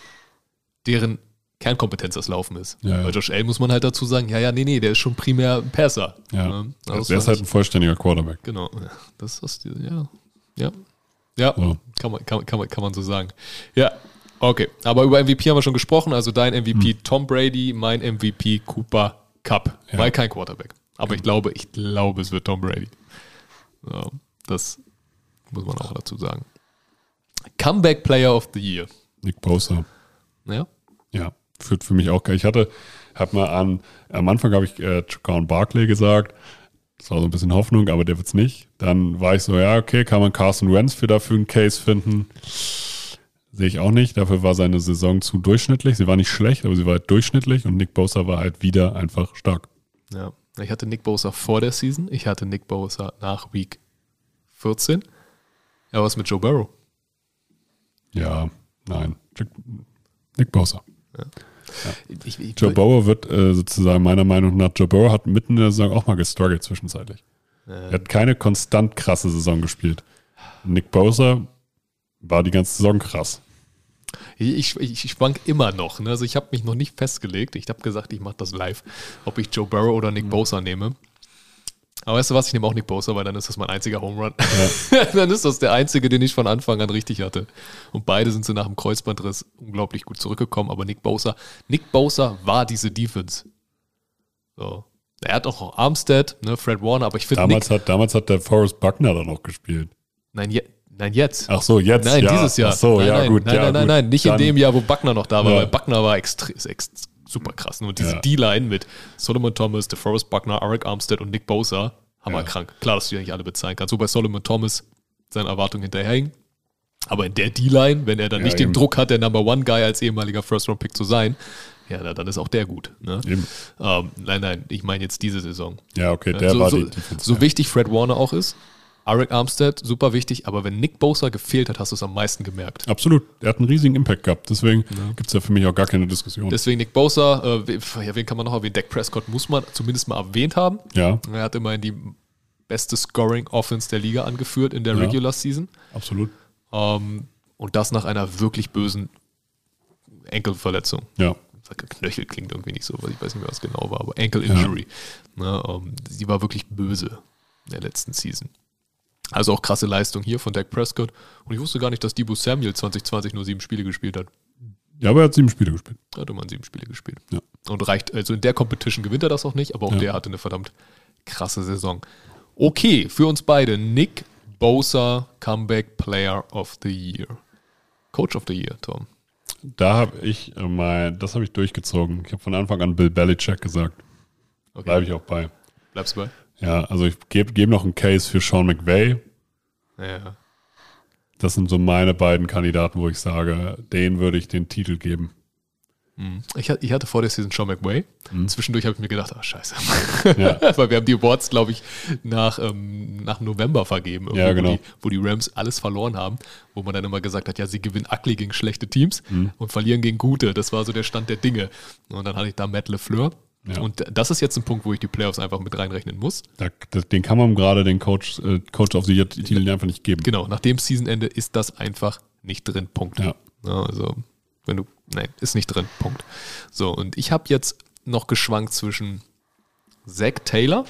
deren Kernkompetenz das Laufen ist. Ja, ja. Bei Josh Allen muss man halt dazu sagen, ja, ja, nee, nee, der ist schon primär ein Passer. Ja, Also das der ist war halt ein vollständiger Quarterback. Genau, ja, das ist, ja, ja, ja, So. kann, man, kann, man- kann, man, kann man so sagen. Ja, okay, aber über M V P haben wir schon gesprochen, also dein M V P Hm. Tom Brady, mein M V P Cooper Cup, Ja. weil kein Quarterback. Aber ich glaube, ich glaube, es wird Tom Brady. Ja, das muss man auch dazu sagen. Comeback Player of the Year. Nick Bosa. Ja, Ja, führt für mich auch geil. Ich hatte, hab mal an, am Anfang habe ich äh, Jaquan Barkley gesagt. Das war so ein bisschen Hoffnung, aber der wird's nicht. Dann war ich so, ja, okay, kann man Carson Wentz für dafür einen Case finden? Sehe ich auch nicht. Dafür war seine Saison zu durchschnittlich. Sie war nicht schlecht, aber sie war halt durchschnittlich und Nick Bosa war halt wieder einfach stark. ja. Ich hatte Nick Bosa vor der Season, ich hatte Nick Bosa nach Week vierzehn. Ja, was mit Joe Burrow? Ja, nein. Jack- Nick Bosa. Ich, ich, Joe Burrow wird äh, sozusagen meiner Meinung nach, Joe Burrow hat mitten in der Saison auch mal gestruggelt zwischenzeitlich. Er hat keine konstant krasse Saison gespielt. Nick Bosa war die ganze Saison krass. Ich, ich, ich schwank immer noch. Ne? Also ich habe mich noch nicht festgelegt. Ich habe gesagt, ich mache das live, ob ich Joe Burrow oder Nick Bosa nehme. Aber weißt du was, ich nehme auch Nick Bosa, weil dann ist das mein einziger Home Run. Ja. Dann ist das der einzige, den ich von Anfang an richtig hatte. Und beide sind so nach dem Kreuzbandriss unglaublich gut zurückgekommen. Aber Nick Bosa, Nick Bosa war diese Defense. So. Er hat auch Armstead, ne, Fred Warner, aber ich finde Damals Nick... hat, damals hat der Forrest Buckner da noch gespielt. Nein, je, nein, jetzt. Ach so, jetzt. Nein, ja. dieses Jahr. Ach so, nein, ja, nein, gut. Nein, ja, nein, nein, gut. nein, nicht Dann, in dem Jahr, wo Buckner noch da war, Ja. weil Buckner war extrem, ist ex, super krass. Und diese Ja. D-Line mit Solomon Thomas, DeForest Buckner, Arik Armstead und Nick Bosa, hammerkrank. Klar, dass du die nicht alle bezahlen kannst. So bei Solomon Thomas seine Erwartungen hinterherhängen. Aber in der D-Line, wenn er dann Ja, nicht eben. den Druck hat, der Number One Guy als ehemaliger First-Round-Pick zu sein, ja, na, dann ist auch der gut. Ne? Eben. Ähm, nein, nein, ich meine jetzt diese Saison. Ja, okay, der so, war so, die Defense. so ja. wichtig Fred Warner auch ist, Arik Armstead, super wichtig, aber wenn Nick Bosa gefehlt hat, hast du es am meisten gemerkt. Absolut. Er hat einen riesigen Impact gehabt. Deswegen gibt es ja für mich auch gar keine Diskussion. Deswegen Nick Bosa, äh, we- ja, wen kann man noch erwähnen? Dak Prescott muss man zumindest mal erwähnt haben. ja, Er hat immerhin die beste Scoring-Offense der Liga angeführt in der Ja. Regular Season. absolut. Ähm, und das nach einer wirklich bösen Enkelverletzung. Ja. Knöchel klingt irgendwie nicht so, weil ich weiß nicht mehr, was genau war, aber Ankle Injury. Ne, ähm, die war wirklich böse in der letzten Season. Also auch krasse Leistung hier von Dak Prescott. Und ich wusste gar nicht, dass Deebo Samuel zwanzig zwanzig nur sieben Spiele gespielt hat. Ja, aber er hat sieben Spiele gespielt. Er hat immer sieben Spiele gespielt. Ja. Und reicht, also in der Competition gewinnt er das auch nicht, aber auch Ja. der hatte eine verdammt krasse Saison. Okay, für uns beide, Nick Bosa, Comeback Player of the Year. Coach of the Year, Tom. Da habe ich äh, mal, das habe ich durchgezogen. Ich habe von Anfang an Bill Belichick gesagt. Okay. Bleibe ich auch bei. Bleibst du bei? Ja, also ich gebe geb noch einen Case für Sean McVay. Ja. Das sind so meine beiden Kandidaten, wo ich sage, denen würde ich den Titel geben. Ich, ha- ich hatte vor der Season Sean McVay. Mhm. Zwischendurch habe ich mir gedacht, ah, scheiße. Ja. Weil wir haben die Awards, glaube ich, nach, ähm, nach November vergeben, irgendwie, Ja, genau. wo, die, wo die Rams alles verloren haben, wo man dann immer gesagt hat, ja, sie gewinnen ugly gegen schlechte Teams Mhm. und verlieren gegen gute. Das war so der Stand der Dinge. Und dann hatte ich da Matt LeFleur. Ja. Und das ist jetzt ein Punkt, wo ich die Playoffs einfach mit reinrechnen muss. Da, das, den kann man gerade den Coach, äh, Coach of the Year Titel einfach nicht geben. Genau, nach dem Seasonende ist das einfach nicht drin. Punkt. Ja. Ja, also, wenn du, nein, ist nicht drin. Punkt. So, und ich habe jetzt noch geschwankt zwischen Zach Taylor.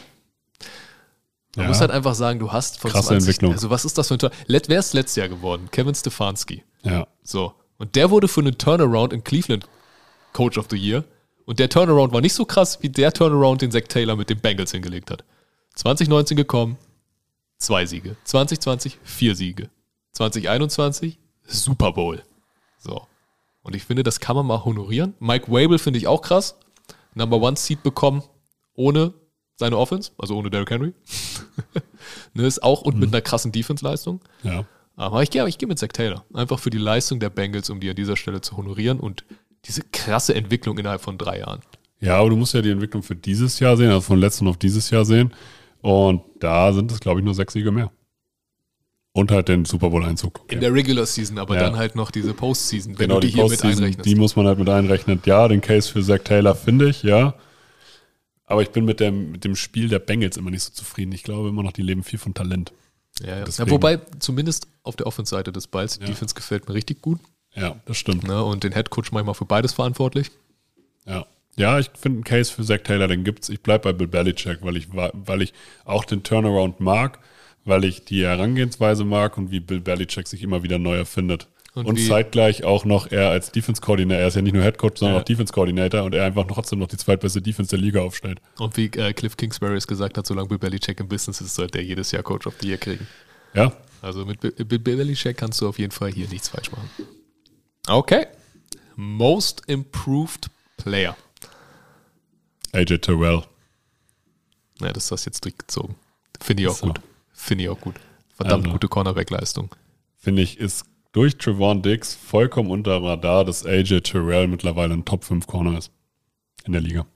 Man Ja. muss halt einfach sagen, du hast von Krasse zwanzig, Entwicklung. also was ist das für ein Tor? Let, wer ist letztes Jahr geworden? Kevin Stefanski. Ja. So. Und der wurde für einen Turnaround in Cleveland Coach of the Year. Und der Turnaround war nicht so krass wie der Turnaround, den Zach Taylor mit den Bengals hingelegt hat. zwanzig neunzehn gekommen, zwei Siege. zwanzig zwanzig, vier Siege. zwanzig einundzwanzig, Super Bowl. So. Und ich finde, das kann man mal honorieren. Mike Wable finde ich auch krass. Number One Seed bekommen, ohne seine Offense, also ohne Derrick Henry. ne, ist auch und mit einer krassen Defense-Leistung. Ja. Aber ich gehe ich geh mit Zach Taylor. Einfach für die Leistung der Bengals, um die an dieser Stelle zu honorieren und diese krasse Entwicklung innerhalb von drei Jahren. Ja, aber du musst ja die Entwicklung für dieses Jahr sehen, also von letzten auf dieses Jahr sehen. Und da sind es, glaube ich, nur sechs Siege mehr. Und halt den Super Bowl-Einzug. Okay. In der Regular Season, aber Ja. dann halt noch diese Postseason, wenn Genau, du die, die hier mit Postseason, einrechnest. die muss man halt mit einrechnen. Ja, den Case für Zach Taylor finde ich, ja. Aber ich bin mit dem, mit dem Spiel der Bengals immer nicht so zufrieden. Ich glaube immer noch, die leben viel von Talent. ja, ja. deswegen- Ja, wobei, zumindest auf der Offense-Seite des Balls, die Ja. Defense gefällt mir richtig gut. Ja, das stimmt. Ne? Und den Headcoach manchmal für beides verantwortlich. Ja, ja, ich finde einen Case für Zach Taylor, den gibt's. Ich bleibe bei Bill Belichick, weil ich, wa- weil ich auch den Turnaround mag, weil ich die Herangehensweise mag und wie Bill Belichick sich immer wieder neu erfindet. Und Und, wie- zeitgleich auch noch er als Defense-Coordinator, er ist ja nicht nur Headcoach, sondern Ja. auch Defense-Coordinator und er einfach noch trotzdem noch die zweitbeste Defense der Liga aufstellt. Und wie äh, Cliff Kingsbury es gesagt hat, solange Bill Belichick im Business ist, sollte er jedes Jahr Coach of the Year kriegen. Ja, Also mit Bill Bill Belichick kannst du auf jeden Fall hier nichts falsch machen. Okay. Most Improved Player. A J Terrell. Ja, das hast du jetzt durchgezogen. Finde ich auch So. gut. Finde ich auch gut. Verdammt Also. gute Cornerback-Leistung. Finde ich, ist durch Trevon Diggs vollkommen unter Radar, dass A J Terrell mittlerweile ein Top fünf Corner ist in der Liga.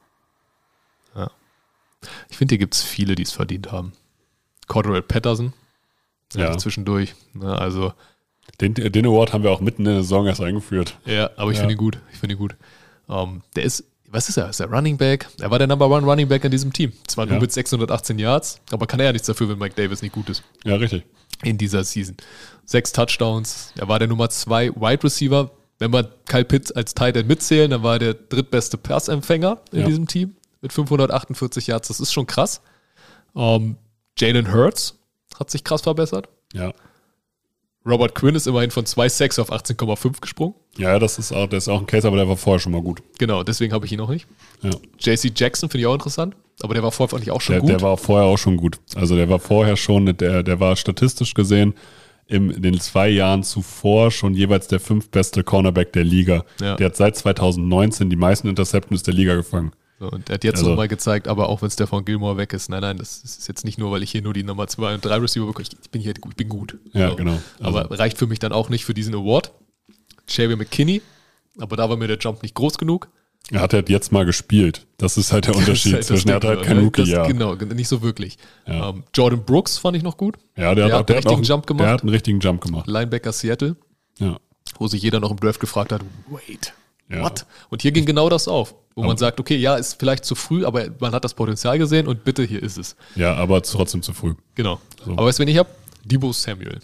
Ich finde, hier gibt es viele, die es verdient haben. Cordell Patterson. Ja. Zwischendurch. Ne, also, Den, den Award haben wir auch mitten in der Saison erst eingeführt. ja, aber ich Ja. finde ihn gut. Ich finde ihn gut. Ähm, der ist, was ist er? Ist er Running Back? Er war der Number One Running Back in diesem Team. Zwar nur Ja. mit sechshundertachtzehn Yards, aber kann er ja nichts dafür, wenn Mike Davis nicht gut ist. Ja, richtig. In dieser Season. Sechs Touchdowns. Er war der Nummer zwei Wide Receiver. Wenn wir Kyle Pitts als Tight End mitzählen, dann war er der drittbeste Passempfänger in Ja. diesem Team mit fünfhundertachtundvierzig Yards. Das ist schon krass. Ähm, Jalen Hurts hat sich krass verbessert. Ja. Robert Quinn ist immerhin von zwei Komma sechs auf achtzehn Komma fünf gesprungen. Ja, das ist auch, das ist auch ein Case, aber der war vorher schon mal gut. Genau, deswegen habe ich ihn noch nicht. Ja. J C Jackson finde ich auch interessant, aber der war vorher fand ich auch schon Der, gut. der war vorher auch schon gut. Also der war vorher schon, der, der war statistisch gesehen im, in den zwei Jahren zuvor schon jeweils der fünftbeste Cornerback der Liga. Ja. Der hat seit zweitausendneunzehn die meisten Interceptions der Liga gefangen. So, und er hat jetzt Also- nochmal gezeigt, aber auch wenn Stephon Gilmore weg ist, nein, nein, das ist jetzt nicht nur, weil ich hier nur die Nummer zwei und drei Receiver bekomme, ich, ich bin hier, ich bin gut. Ja, so. genau. Also- Aber reicht für mich dann auch nicht für diesen Award. Xavier McKinney, aber da war mir der Jump nicht groß genug. Er hat halt jetzt mal gespielt. Das ist halt der Unterschied Das ist halt zwischen, er hat das halt Ding, kein ne? Rookie-Jahr. Das- Genau, nicht so wirklich. Ja. Ähm, Jordan Brooks fand ich noch gut. Ja, der, Der hat, hat auch, der einen hat auch richtigen Jump gemacht. Der hat einen richtigen Jump gemacht. Linebacker Seattle, Ja. wo sich jeder noch im Draft gefragt hat, wait, Ja. what? Und hier ging genau das auf, wo Aber- man sagt, okay, ja, ist vielleicht zu früh, aber man hat das Potenzial gesehen und bitte, hier ist es. Ja, aber trotzdem zu früh. Genau. So. Aber weißt du, wen ich habe? Deebo Samuel.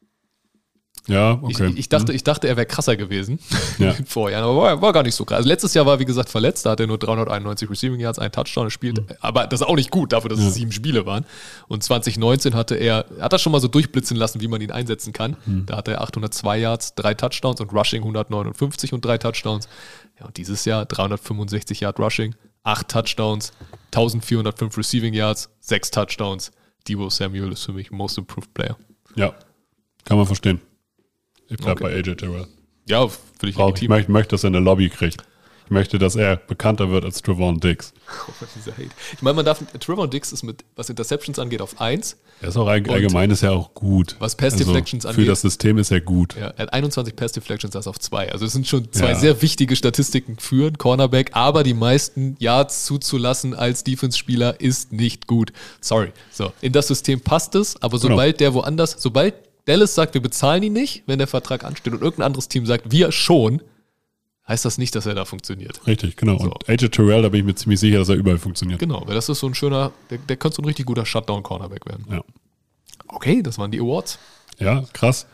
Ja, okay. Ich, ich, dachte, ich dachte, er wäre krasser gewesen Ja. in den Vorjahren, aber war, war gar nicht so krass. Also letztes Jahr war, wie gesagt, verletzt, da hat er nur dreihunderteinundneunzig Receiving Yards, ein Touchdown gespielt, aber das ist auch nicht gut dafür, dass Ja. es sieben Spiele waren. Und zwanzig neunzehn hatte er, hat er schon mal so durchblitzen lassen, wie man ihn einsetzen kann. Da hatte er achthundertzwei Yards, drei Touchdowns und Rushing hundertneunundfünfzig und drei Touchdowns. Ja, und dieses Jahr dreihundertfünfundsechzig Yard Rushing, acht Touchdowns, eintausendvierhundertfünf Receiving Yards, sechs Touchdowns. Deebo Samuel ist für mich Most Improved Player. Ja, kann man verstehen. Ich bleib Okay. bei A J Terrell. Ja, würde ich Ich, ich legitim. möchte, möchte, dass er eine Lobby kriegt. Ich möchte, dass er bekannter wird als Trevon Diggs. Dieser Hate. Ich meine, man darf, Trevor Diggs ist mit, was Interceptions angeht, auf eins. Er ist auch all- allgemein ist ja auch gut. Was Pass Deflections Für angeht. das System ist er gut. Ja, er hat einundzwanzig Pass Deflections, das auf zwei. Also es sind schon zwei Ja. sehr wichtige Statistiken für einen Cornerback, aber die meisten Yards zuzulassen als Defense-Spieler ist nicht gut. Sorry. So, in das System passt es, aber Genau. sobald der woanders, sobald Dallas sagt, wir bezahlen ihn nicht, wenn der Vertrag ansteht und irgendein anderes Team sagt, wir schon, heißt das nicht, dass er da funktioniert. Richtig, genau. So. Und A J Terrell, da bin ich mir ziemlich sicher, dass er überall funktioniert. Genau, weil das ist so ein schöner, der, der könnte so ein richtig guter Shutdown-Cornerback werden. Ja. Okay, das waren die Awards. Ja, krass.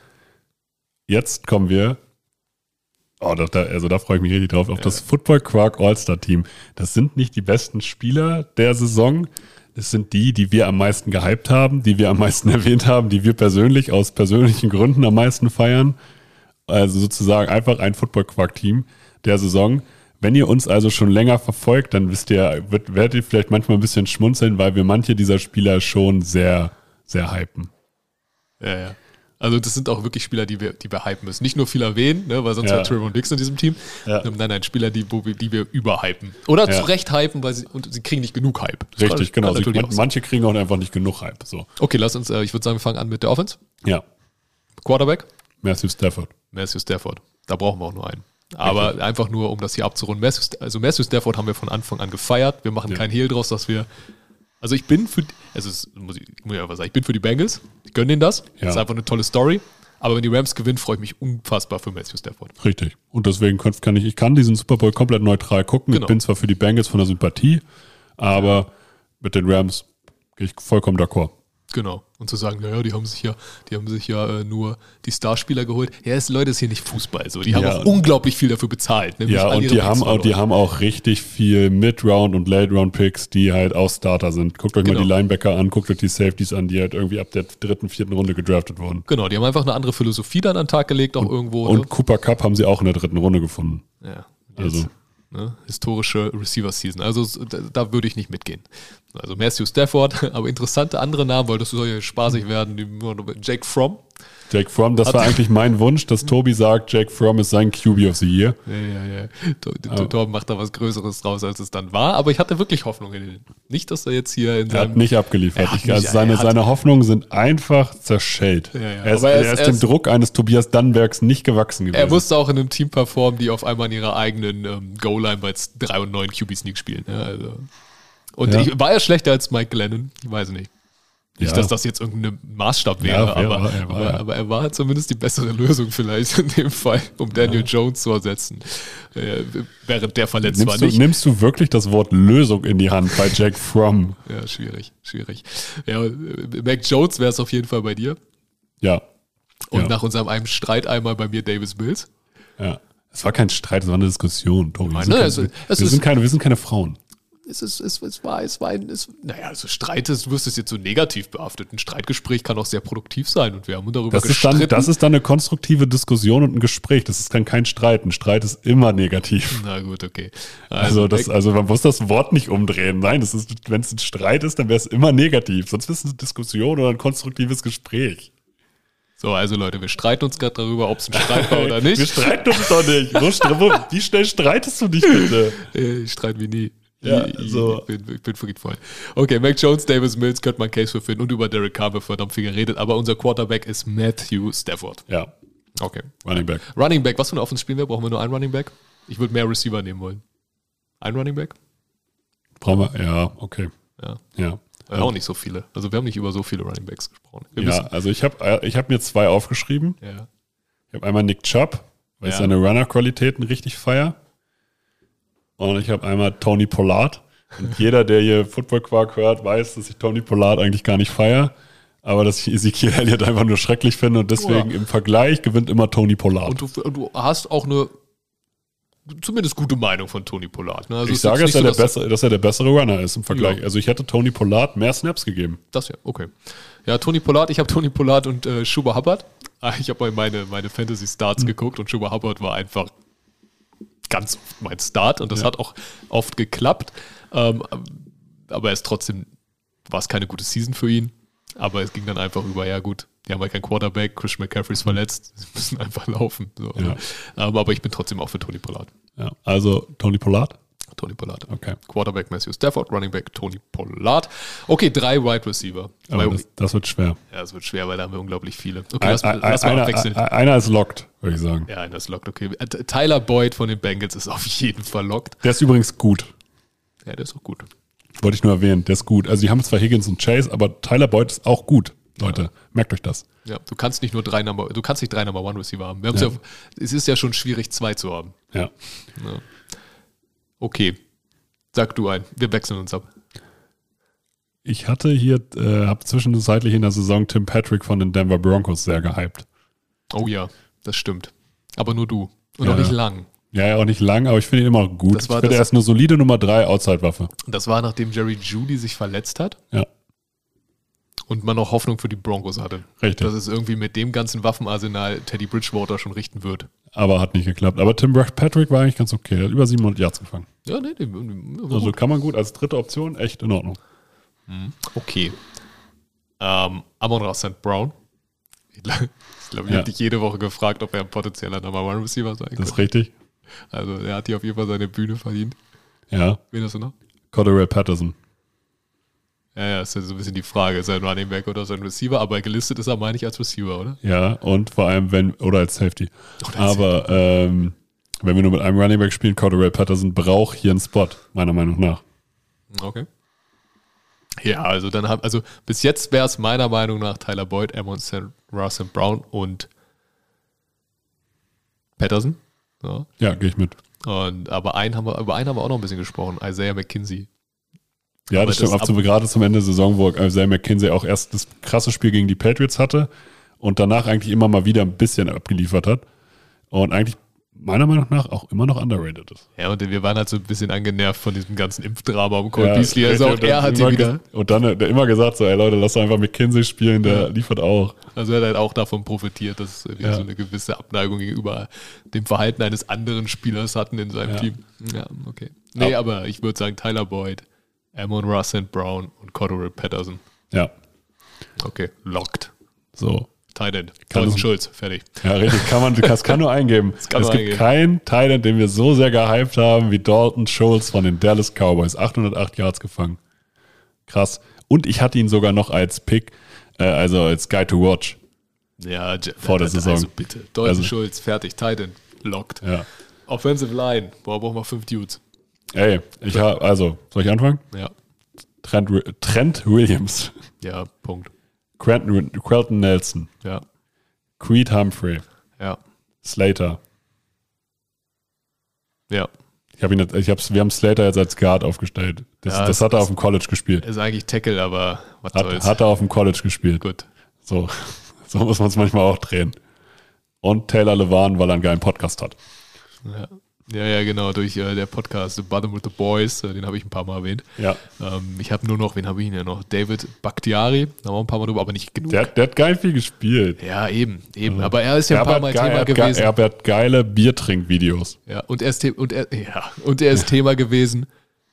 Jetzt kommen wir, oh, da, da, also da freue ich mich richtig drauf, auf Ja. das Football Quark All-Star-Team. Das sind nicht die besten Spieler der Saison. Es sind die, die wir am meisten gehypt haben, die wir am meisten erwähnt haben, die wir persönlich aus persönlichen Gründen am meisten feiern. Also sozusagen einfach ein Football Quark-Team der Saison. Wenn ihr uns also schon länger verfolgt, dann wisst ihr, wird, werdet ihr vielleicht manchmal ein bisschen schmunzeln, weil wir manche dieser Spieler schon sehr, sehr hypen. Ja, ja. Also das sind auch wirklich Spieler, die wir, die wir hypen müssen. Nicht nur viel erwähnen, ne, weil sonst Ja. wäre Trevon Diggs in diesem Team. Ja. Nein, nein, Spieler, die, wo wir, die wir überhypen. Oder Ja. zu Recht hypen, weil sie, und sie kriegen nicht genug Hype. Das Richtig, kann- genau. kann Sie, natürlich man, auch sein. manche kriegen auch einfach nicht genug Hype. So. Okay, lass uns, äh, ich würde sagen, wir fangen an mit der Offense. Ja, Quarterback, Matthew Stafford. Matthew Stafford. Da brauchen wir auch nur einen. Aber einfach nur, um das hier abzurunden. Matthew, also Matthew Stafford haben wir von Anfang an gefeiert. Wir machen Ja. kein Hehl draus, dass wir. Also ich bin für, also es muss ich, muss ich einfach sagen, ich bin für die Bengals. Ich gönne denen das. Ja. Das ist einfach eine tolle Story. Aber wenn die Rams gewinnen, freue ich mich unfassbar für Matthew Stafford. Richtig. Und deswegen kann kann ich, ich kann diesen Super Bowl komplett neutral gucken. Genau. Ich bin zwar für die Bengals von der Sympathie, aber mit den Rams gehe ich vollkommen d'accord. Genau. Und zu sagen, naja, die haben sich ja, die haben sich ja äh, nur die Starspieler geholt. Ja, es, Leute, ist hier nicht Fußball. So. Die haben Ja. auch unglaublich viel dafür bezahlt. Nämlich Ja, all und ihre die Picks haben, auch, die verloren. haben auch richtig viel Mid-Round- und Late-Round-Picks, die halt auch Starter sind. Guckt euch Genau. mal die Linebacker an, guckt euch die Safeties an, die halt irgendwie ab der dritten, vierten Runde gedraftet wurden. Genau, die haben einfach eine andere Philosophie dann an den Tag gelegt, auch irgendwo. Und ne? Cooper Cup haben sie auch in der dritten Runde gefunden. Ja, Also- jetzt, ne, historische Receiver-Season. Also s- da, da würde ich nicht mitgehen. Also Matthew Stafford, aber interessante andere Namen, weil das soll ja spaßig werden. Die, Jake Fromm. Jake Fromm, das Hat- war eigentlich mein Wunsch, dass Tobi sagt, Jake Fromm ist sein Q B of the Year. Ja, ja, ja. Tor- Tor- Torben macht da was Größeres draus, als es dann war. Aber ich hatte wirklich Hoffnung in ihn. Nicht, dass er jetzt hier in Er hat seinem... nicht abgeliefert. Er hat Ich, nicht- also er seine, hat- seine Hoffnungen sind einfach zerschellt. Ja, ja. Er ist, Aber er ist- er ist er dem ist- Druck eines Tobias Dannenbergs nicht gewachsen gewesen. Er musste auch in einem Team performen, die auf einmal in ihrer eigenen ähm, Goal-Line bei drei und neun Q B-Sneak spielen. Ja, also. Und Ja. ich, war er schlechter als Mike Glennon? Ich weiß nicht. Nicht, Ja. dass das jetzt irgendein Maßstab wäre, Ja, wer aber, war- er war, aber, ja. aber er war zumindest die bessere Lösung vielleicht in dem Fall, um Daniel Jones zu ersetzen. Äh, während der verletzt war nimmst, du, nicht. nimmst du wirklich das Wort Lösung in die Hand bei Jake Fromm? Ja, schwierig, schwierig. Ja, äh, Mac Jones wäre es auf jeden Fall bei dir. Ja. Und ja. nach unserem einem Streit einmal bei mir Davis Mills. ja. Es war kein Streit, es war eine Diskussion, Tobi. Wir, meine, sind, keine, es- wir, es wir, ist- sind keine, wir sind keine Frauen. Es, ist, es, es war, es war ein, es, naja, also Streit, ist- du wirst es jetzt so negativ behaftet. Ein Streitgespräch kann auch sehr produktiv sein und wir haben darüber Das ist, gestritten. dann, das ist dann eine konstruktive Diskussion und ein Gespräch. Das ist dann kein Streit. Ein Streit ist immer negativ. Na gut, okay. Also, das, Mac- also man muss das Wort nicht umdrehen. Nein, wenn es ein Streit ist, dann wäre es immer negativ. Sonst ist es eine Diskussion oder ein konstruktives Gespräch. so, also Leute, wir streiten uns gerade darüber, ob es ein Streit war oder Wir nicht. streiten uns doch nicht. So, stre- wo- wie schnell streitest du dich bitte? Äh, Ich streite wie nie. Ja, ich, so. ich, bin, ich bin wirklich voll. Okay, Mac Jones, Davis Mills, könnte man einen Case für finden und über Derek Carr wird verdammt viel geredet, aber unser Quarterback ist Matthew Stafford. Ja, Okay. Running Back. Running Back, was für ein Offense spielen wir? Brauchen wir nur einen Running Back? Ich würde mehr Receiver nehmen wollen. Ein Running Back? Brauchen wir, ja, okay. Ja. Ja. Äh, auch nicht so viele. Also wir haben nicht über so viele Running Backs gesprochen. Wir Ja, müssen, also ich habe ich hab mir zwei aufgeschrieben. ja. Ich habe einmal Nick Chubb, weil ich Ja. seine Runner-Qualitäten richtig feier. Und ich habe einmal Tony Pollard. Und jeder, der hier Football-Quark hört, weiß, dass ich Tony Pollard eigentlich gar nicht feier. Aber dass ich Ezekiel Elliott einfach nur schrecklich finde. Und deswegen Ja. im Vergleich gewinnt immer Tony Pollard. Und du, und du hast auch eine zumindest gute Meinung von Tony Pollard. Ne? Also ich es ist sage, jetzt dass er, nicht der so, bessere, dass er der bessere Runner ist im Vergleich. Ja. Also ich hätte Tony Pollard mehr Snaps gegeben. Das ja, okay. Ja, Tony Pollard, ich habe Tony Pollard und äh, Chuba Hubbard. Ah, Ich habe mal meine, meine Fantasy-Starts Mhm. geguckt und Chuba Hubbard war einfach ganz oft mein Start und das Ja. hat auch oft geklappt. Ähm, aber er ist trotzdem, war es keine gute Season für ihn. Aber es ging dann einfach über, ja gut, die haben halt keinen Quarterback, Christian McCaffrey ist verletzt, sie müssen einfach laufen. So, Ja. ähm, aber ich bin trotzdem auch für Tony Pollard. Ja. Also Tony Pollard? Tony Pollard. Okay. Quarterback Matthew Stafford, Running Back Tony Pollard. Okay, drei Wide Receiver. Aber Weil- das, das wird schwer. ja, es wird schwer, weil da haben wir unglaublich viele. Okay, Ein, lass, ein, lass mal einer, abwechseln. ein- einer ist locked, würde ich sagen. Ja, einer ist locked, okay. Äh, Tyler Boyd von den Bengals ist auf jeden Fall locked. Der ist übrigens gut. Ja, der ist auch gut. Wollte ich nur erwähnen. Der ist gut. Also die haben zwar Higgins und Chase, aber Tyler Boyd ist auch gut. Leute, merkt euch das. Ja, du kannst nicht nur drei Number, du kannst nicht drei Number One Receiver haben. Wir haben's ja. Ja. Ja, es ist ja schon schwierig, zwei zu haben. Ja. Ja. Okay. Sag du ein. Wir wechseln uns ab. Ich hatte hier, äh, habe zwischenzeitlich in der Saison Tim Patrick von den Denver Broncos sehr gehypt. Oh ja, das stimmt. Aber nur du. Und Ja, auch nicht ja. lang. Ja, ja, auch nicht lang, aber ich finde ihn immer noch gut. Das war ich finde, das- er ist eine solide Nummer drei Outside-Waffe. Das war, nachdem Jerry Jeudy sich verletzt hat Ja, und man noch Hoffnung für die Broncos hatte. richtig. Dass es irgendwie mit dem ganzen Waffenarsenal Teddy Bridgewater schon richten wird. Aber hat nicht geklappt. Aber Tim Patrick war eigentlich ganz okay. Er hat über siebenhundert Yards gefangen. Ja, nee, nee, nee war Also gut. kann man gut als dritte Option, echt in Ordnung. Okay. Ähm, Amon-Ra Saint Brown. Ich glaube, ich, glaub, ich Ja. habe dich jede Woche gefragt, ob er ein potenzieller Number One Receiver sein Das könnte. ist richtig. Also er hat hier auf jeden Fall seine Bühne verdient. Ja. Wen hast du noch? Cordell Patterson. Ja, ja, ist ja so ein bisschen die Frage, ist er ein Running Back oder ist er ein Receiver? Aber gelistet ist er, meine ich, als Receiver, oder? Ja, und vor allem, wenn, oder als Safety. Oder als Aber ähm, wenn wir nur mit einem Running Back spielen, Cordell Patterson braucht hier einen Spot, meiner Meinung nach. Okay. Ja, also dann haben, also bis jetzt wäre es meiner Meinung nach Tyler Boyd, Amon-Ra Saint Brown und Patterson. Ja. Ja, gehe ich mit. Und, aber einen haben wir, über einen haben wir auch noch ein bisschen gesprochen, Isaiah McKenzie. Ja, Aber das stimmt. das Ab, zu- gerade zum Ende der Saison, wo Isaiah McKenzie auch erst das krasse Spiel gegen die Patriots hatte und danach eigentlich immer mal wieder ein bisschen abgeliefert hat. Und eigentlich meiner Meinung nach auch immer noch underrated ist. Ja, und wir waren halt so ein bisschen angenervt von diesem ganzen Impfdrama um Cole Ja, Beasley. Also auch richtig. er hat Und die immer wieder, ges- Und dann hat er immer gesagt so, ey Leute, lasst doch einfach McKenzie spielen, der Ja. liefert auch. also er hat halt auch davon profitiert, dass wir Ja. so eine gewisse Abneigung gegenüber dem Verhalten eines anderen Spielers hatten in seinem Ja. Team. Ja, okay. Nee, aber ich würde sagen Tyler Boyd, Amon-Ra Saint Brown und Cordell Patterson. Ja, Okay, locked. so. Tight End. Kann Dalton es- Schulz, fertig. Ja, richtig. Kann man, das kann nur eingeben. kann es nur gibt eingeben. keinen Thailand, den wir so sehr gehypt haben wie Dalton Schulz von den Dallas Cowboys. achthundertacht Yards gefangen. Krass. Und ich hatte ihn sogar noch als Pick, äh, also als Guy to Watch. Ja, Je- Vor der also Saison. bitte. Dalton Also- Schulz, fertig. Tight End, locked. Ja. Offensive Line. Boah, brauchen wir fünf Dudes. Ey, ich habe, also, soll ich anfangen? Ja. Trent, Wi- Trent Williams, Ja, Punkt. Quentin, Quelton Nelson, Ja. Creed Humphrey, Ja. Slater. Ja. Ich habe ihn, jetzt- ich hab's, wir haben Slater jetzt als Guard aufgestellt. Das, Ja, das es- hat er es- auf dem College gespielt. Ist eigentlich Tackle, aber was Hat, soll's. hat er auf dem College gespielt. Gut. So, so muss man es manchmal auch drehen. Und Taylor Lewan, weil er einen geilen Podcast hat. Ja. Ja, ja, genau, durch äh, der Podcast The Bottom with the Boys, äh, den habe ich ein paar Mal erwähnt. Ja. Ähm, ich habe nur noch, wen habe ich denn ja noch? David Bakhtiari, da haben wir ein paar Mal drüber, aber nicht genug. Der, hat- der hat geil viel gespielt. ja, eben, eben. Aber er ist ja ein paar hat Mal geil- er Thema hat ge- gewesen. Er hat geile Biertrinkvideos. Ja, und er ist, The- und er, ja, und er ist Thema gewesen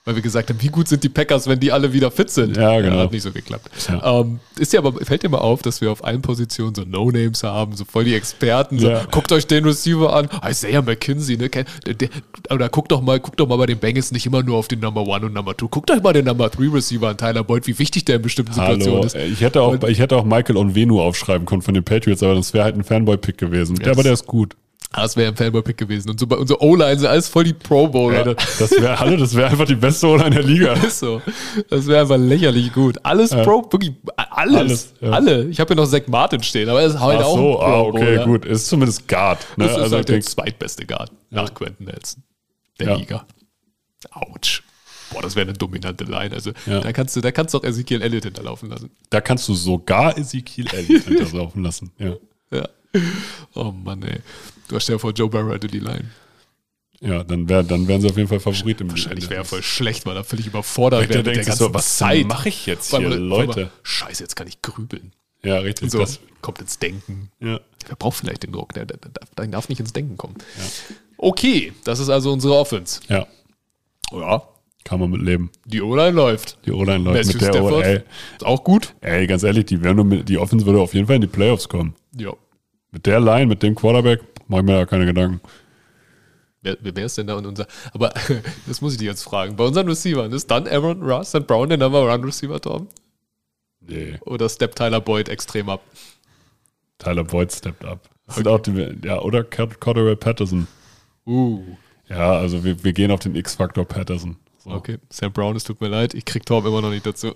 Weil wir gesagt haben, wie gut sind die Packers, wenn die alle wieder fit sind. Ja, genau. Ja, hat nicht so geklappt. Ja. Ähm, ist ja aber, fällt dir mal auf, dass wir auf allen Positionen so No-Names haben, so voll die Experten. So, Ja. guckt euch den Receiver an. Isaiah McKenzie, ne? Der, der, oder guckt doch mal, guckt doch mal bei den Bengals nicht immer nur auf den Number One und Number Two. Guckt euch mal den Number Three Receiver an, Tyler Boyd, wie wichtig der in bestimmten Situationen Hallo, ist. ich hätte auch, ich hätte auch Michael Onwenu aufschreiben können von den Patriots, aber das wäre halt ein Fanboy-Pick gewesen. Ja, Ja, aber das- der ist gut. Das wäre ein Fanboy-Pick gewesen. Und so bei unserer O-Line sind alles voll die Pro-Bowler. Ey, das wäre, hallo, das wäre einfach die beste O-Line der Liga. Ist so. Das wäre einfach lächerlich gut. Alles Ja. Pro, wirklich alles. Alles, ja. Alle. Ich habe hier noch Zach Martin stehen, aber er ist halt Ach auch so, ein ah, Pro okay, Bowler. gut. Ist zumindest Guard. Ne? Das ist also halt der ich denk, zweitbeste Guard nach Quentin Nelson der Ja. Liga. Autsch. Boah, das wäre eine dominante Line. Also Ja. da kannst du, da kannst du auch Ezekiel Elliott hinterlaufen lassen. da kannst du sogar Ezekiel Elliott hinterlaufen lassen. Ja. Ja. Oh Mann, ey. Du hast ja vor Joe Burrow hätte die Line. Ja, dann, wär, dann wären sie auf jeden Fall Favorit im Wahrscheinlich in wäre der- er voll schlecht, weil er völlig überfordert Weil der wäre mit der denkt sich ganzen so, was Zeit. mache ich jetzt Vor hier, allem- vor allem, Leute? Scheiße, jetzt kann ich grübeln. Ja, richtig. So, Das, kommt ins Denken. ja. Wer braucht vielleicht den Druck? Der, der, der, der darf nicht ins Denken kommen. Okay, das ist also unsere Offense. ja, Ja, kann man mit leben. die O-Line läuft. Die O-Line läuft Matthew mit der O-Line. Stafford Ey, ist auch gut. ey, ganz ehrlich, die, werden nur mit, die Offense würde auf jeden Fall in die Playoffs kommen. Ja. Mit der Line, mit dem Quarterback, mach ich mir da keine Gedanken. Wer, wer ist denn da in unser. Aber das muss ich dich jetzt fragen. Bei unseren Receivern ist dann Aaron Russ und Brown der Number One Receiver, Tom? Nee, Oder steppt Tyler Boyd extrem ab? Tyler Boyd stepped up. Das sind auch die, ja, oder Cord- Cordero Patterson. Uh. Ja, also wir, wir gehen auf den X-Faktor Patterson. So. Okay, Sam Brown, es tut mir leid. Ich krieg Tom immer noch nicht dazu.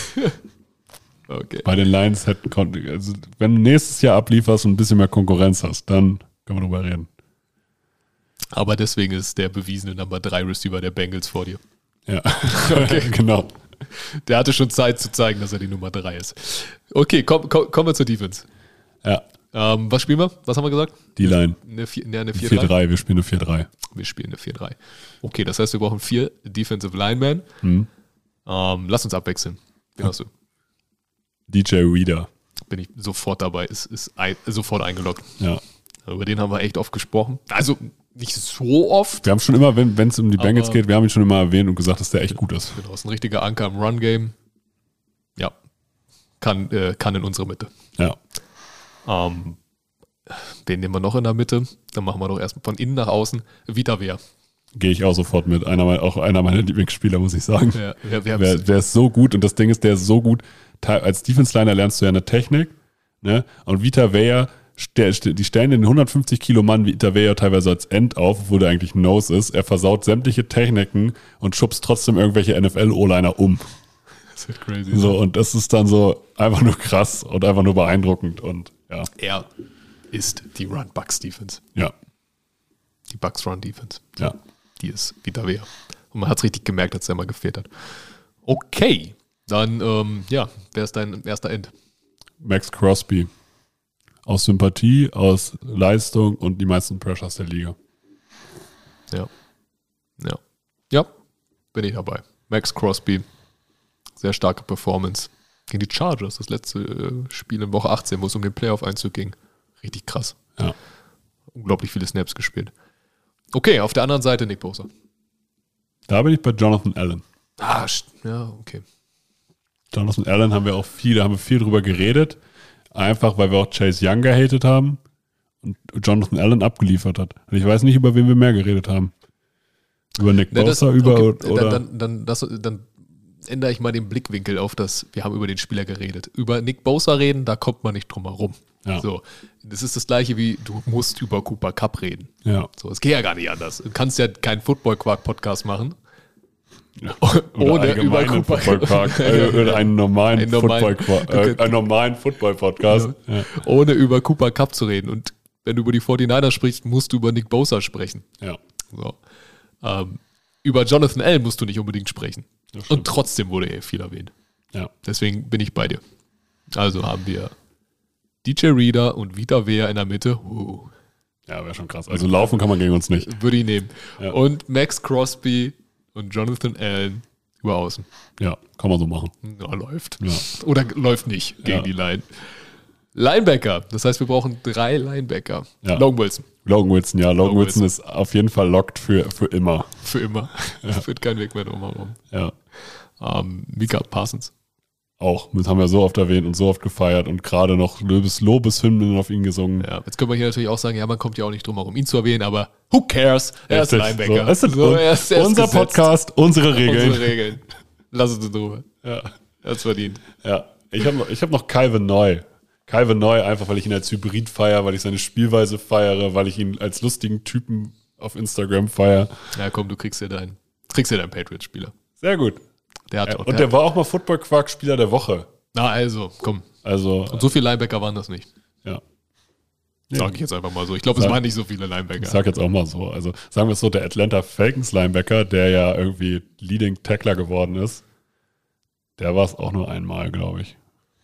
Okay. Bei den Lions hätten, kon- also wenn du nächstes Jahr ablieferst und ein bisschen mehr Konkurrenz hast, dann können wir drüber reden. Aber deswegen ist der bewiesene Number drei Receiver der Bengals vor dir. Ja, genau. Der hatte schon Zeit zu zeigen, dass er die Nummer drei ist. Okay, komm, komm, kommen wir zur Defense. Ja, Ähm, was spielen wir? Was haben wir gesagt? die Line. Eine vier- ne, eine vier vier drei? drei, wir spielen eine vier drei. Wir spielen eine vier drei. Okay, das heißt, wir brauchen vier Defensive Linemen. Hm. Ähm, lass uns abwechseln. Wen hast du? D J Reader. Bin ich sofort dabei, ist, ist ein, sofort eingeloggt. Ja. Über den haben wir echt oft gesprochen. Also nicht so oft. Wir haben schon immer, wenn es um die Bengals Aber- geht, wir haben ihn schon immer erwähnt und gesagt, dass der echt gut ist. Genau, ist ein richtiger Anker im Run-Game. Ja, kann, äh, kann in unsere Mitte. Ja. Ähm, wen nehmen wir noch in der Mitte? Dann machen wir doch erstmal von innen nach außen. Vita Vea. Gehe ich auch sofort mit. Einer, mein- auch einer meiner Lieblingsspieler, muss ich sagen. Ja, wir, wir haben Wer, wer ist so gut und das Ding ist, der ist so gut. Te- Als Defense-Liner lernst du ja eine Technik, ne? Und Vita Vea, ste- ste- die stellen den hundertfünfzig Kilo Mann Vita Vea teilweise als End auf, obwohl der eigentlich ein Nose ist. Er versaut sämtliche Techniken und schubst trotzdem irgendwelche N F L-O-Liner um. Das wird crazy. So, und das ist dann so einfach nur krass und einfach nur beeindruckend und ja, Er ist die Run-Bucks-Defense. ja, Die Bucks-Run-Defense. ja. Die ist Vita Vea. Und man hat es richtig gemerkt, als er mal gefehlt hat. Okay, dann, ähm, ja, wer ist dein erster End? Max Crosby. Aus Sympathie, aus Leistung und die meisten Pressures der Liga. Ja. Ja. Ja, bin ich dabei. Max Crosby. Sehr starke Performance. Gegen die Chargers, das letzte äh, Spiel in Woche achtzehn, wo es um den Playoff-Einzug ging. Richtig krass. Ja. Unglaublich viele Snaps gespielt. Okay, auf der anderen Seite Nick Bosa. Da bin ich bei Jonathan Allen. Ah, st- ja, okay. Jonathan Allen haben wir auch viel, da haben wir viel drüber geredet. Einfach, weil wir auch Chase Young gehatet haben und Jonathan Allen abgeliefert hat. Und ich weiß nicht, über wen wir mehr geredet haben. Über Nick Ne, das- Bosa, über okay, oder. Dann, dann, dann, das, dann ändere ich mal den Blickwinkel auf das, wir haben über den Spieler geredet. Über Nick Bosa reden, da kommt man nicht drum herum. Ja. So, das ist das gleiche wie, du musst über Cooper Kupp reden. Ja. So, es geht ja gar nicht anders. Du kannst ja keinen Football-Quark-Podcast machen, Ja. ohne über allgemeinen Cooper Football-Quark, äh, oder einen normalen Einen normalen- Football-Quark, äh, einen normalen Football-Podcast. Ja. ohne über Cooper Kupp zu reden. Und wenn du über die forty-niners sprichst, musst du über Nick Bosa sprechen. Ja. So. Ähm, über Jonathan Allen musst du nicht unbedingt sprechen. Das stimmt. Und trotzdem wurde er viel erwähnt. Ja. Deswegen bin ich bei dir. Also haben wir D J Reader und Vita Vea in der Mitte. Uh, Ja, wäre schon krass. Also laufen kann man gegen uns nicht. würde ich nehmen. Ja. Und Max Crosby und Jonathan Allen über außen. Ja, kann man so machen. Ja, läuft. Ja. Oder läuft nicht gegen Ja. die Line. Linebacker. Das heißt, wir brauchen drei Linebacker. Ja. Logan Wilson. Logan Wilson, ja. Logan, Logan Wilson, Wilson. ist auf jeden Fall locked für, für immer. für immer. Ja. Führt kein Weg mehr drumherum. Ja. Ähm, Micah Parsons. Auch, das haben wir so oft erwähnt und so oft gefeiert und gerade noch Lobes, Lobeshymnen auf ihn gesungen. Ja, jetzt können wir hier natürlich auch sagen, ja, man kommt ja auch nicht drum herum, ihn zu erwähnen, aber who cares? Er ist Linebacker. So, es ist so, er ist, er ist unser gesetzt. Podcast, unsere Regeln. Unsere Regeln. Lass uns in Ruhe. Ja. Er hat's verdient. Ja. Ich habe noch, ich hab noch Calvin Neu. Calvin Neu, einfach weil ich ihn als Hybrid feiere, weil ich seine Spielweise feiere, weil ich ihn als lustigen Typen auf Instagram feiere. Ja, komm, du kriegst ja deinen, kriegst ja deinen Patriots-Spieler. Sehr gut. Der hat Ja, auch, und der, der war auch mal Football-Quark-Spieler der Woche. Na also, komm. Also, Und so viele Linebacker waren das nicht. ja. Sag ich jetzt einfach mal so. Ich glaube, es Sag- waren nicht so viele Linebacker. Ich sag jetzt auch mal so. Also sagen wir es so, der Atlanta Falcons Linebacker, der ja irgendwie Leading Tackler geworden ist, der war es auch nur einmal, glaube ich.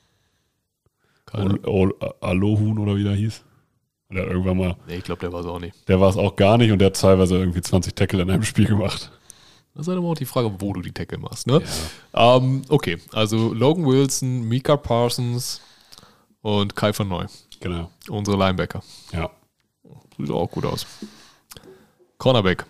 Keine- Ol- Ol- Alohun oder wie der hieß. Der hat irgendwann mal, Nee, ich glaube, der war es auch nicht. der war es auch gar nicht und der hat teilweise irgendwie zwanzig Tackle in einem Spiel gemacht. Das ist halt immer auch die Frage, wo du die Tackle machst, ne? Ähm, okay, also Logan Wilson, Micah Parsons und Kai von Neu. Genau. Unsere Linebacker. Ja. Sieht auch gut aus. Cornerback.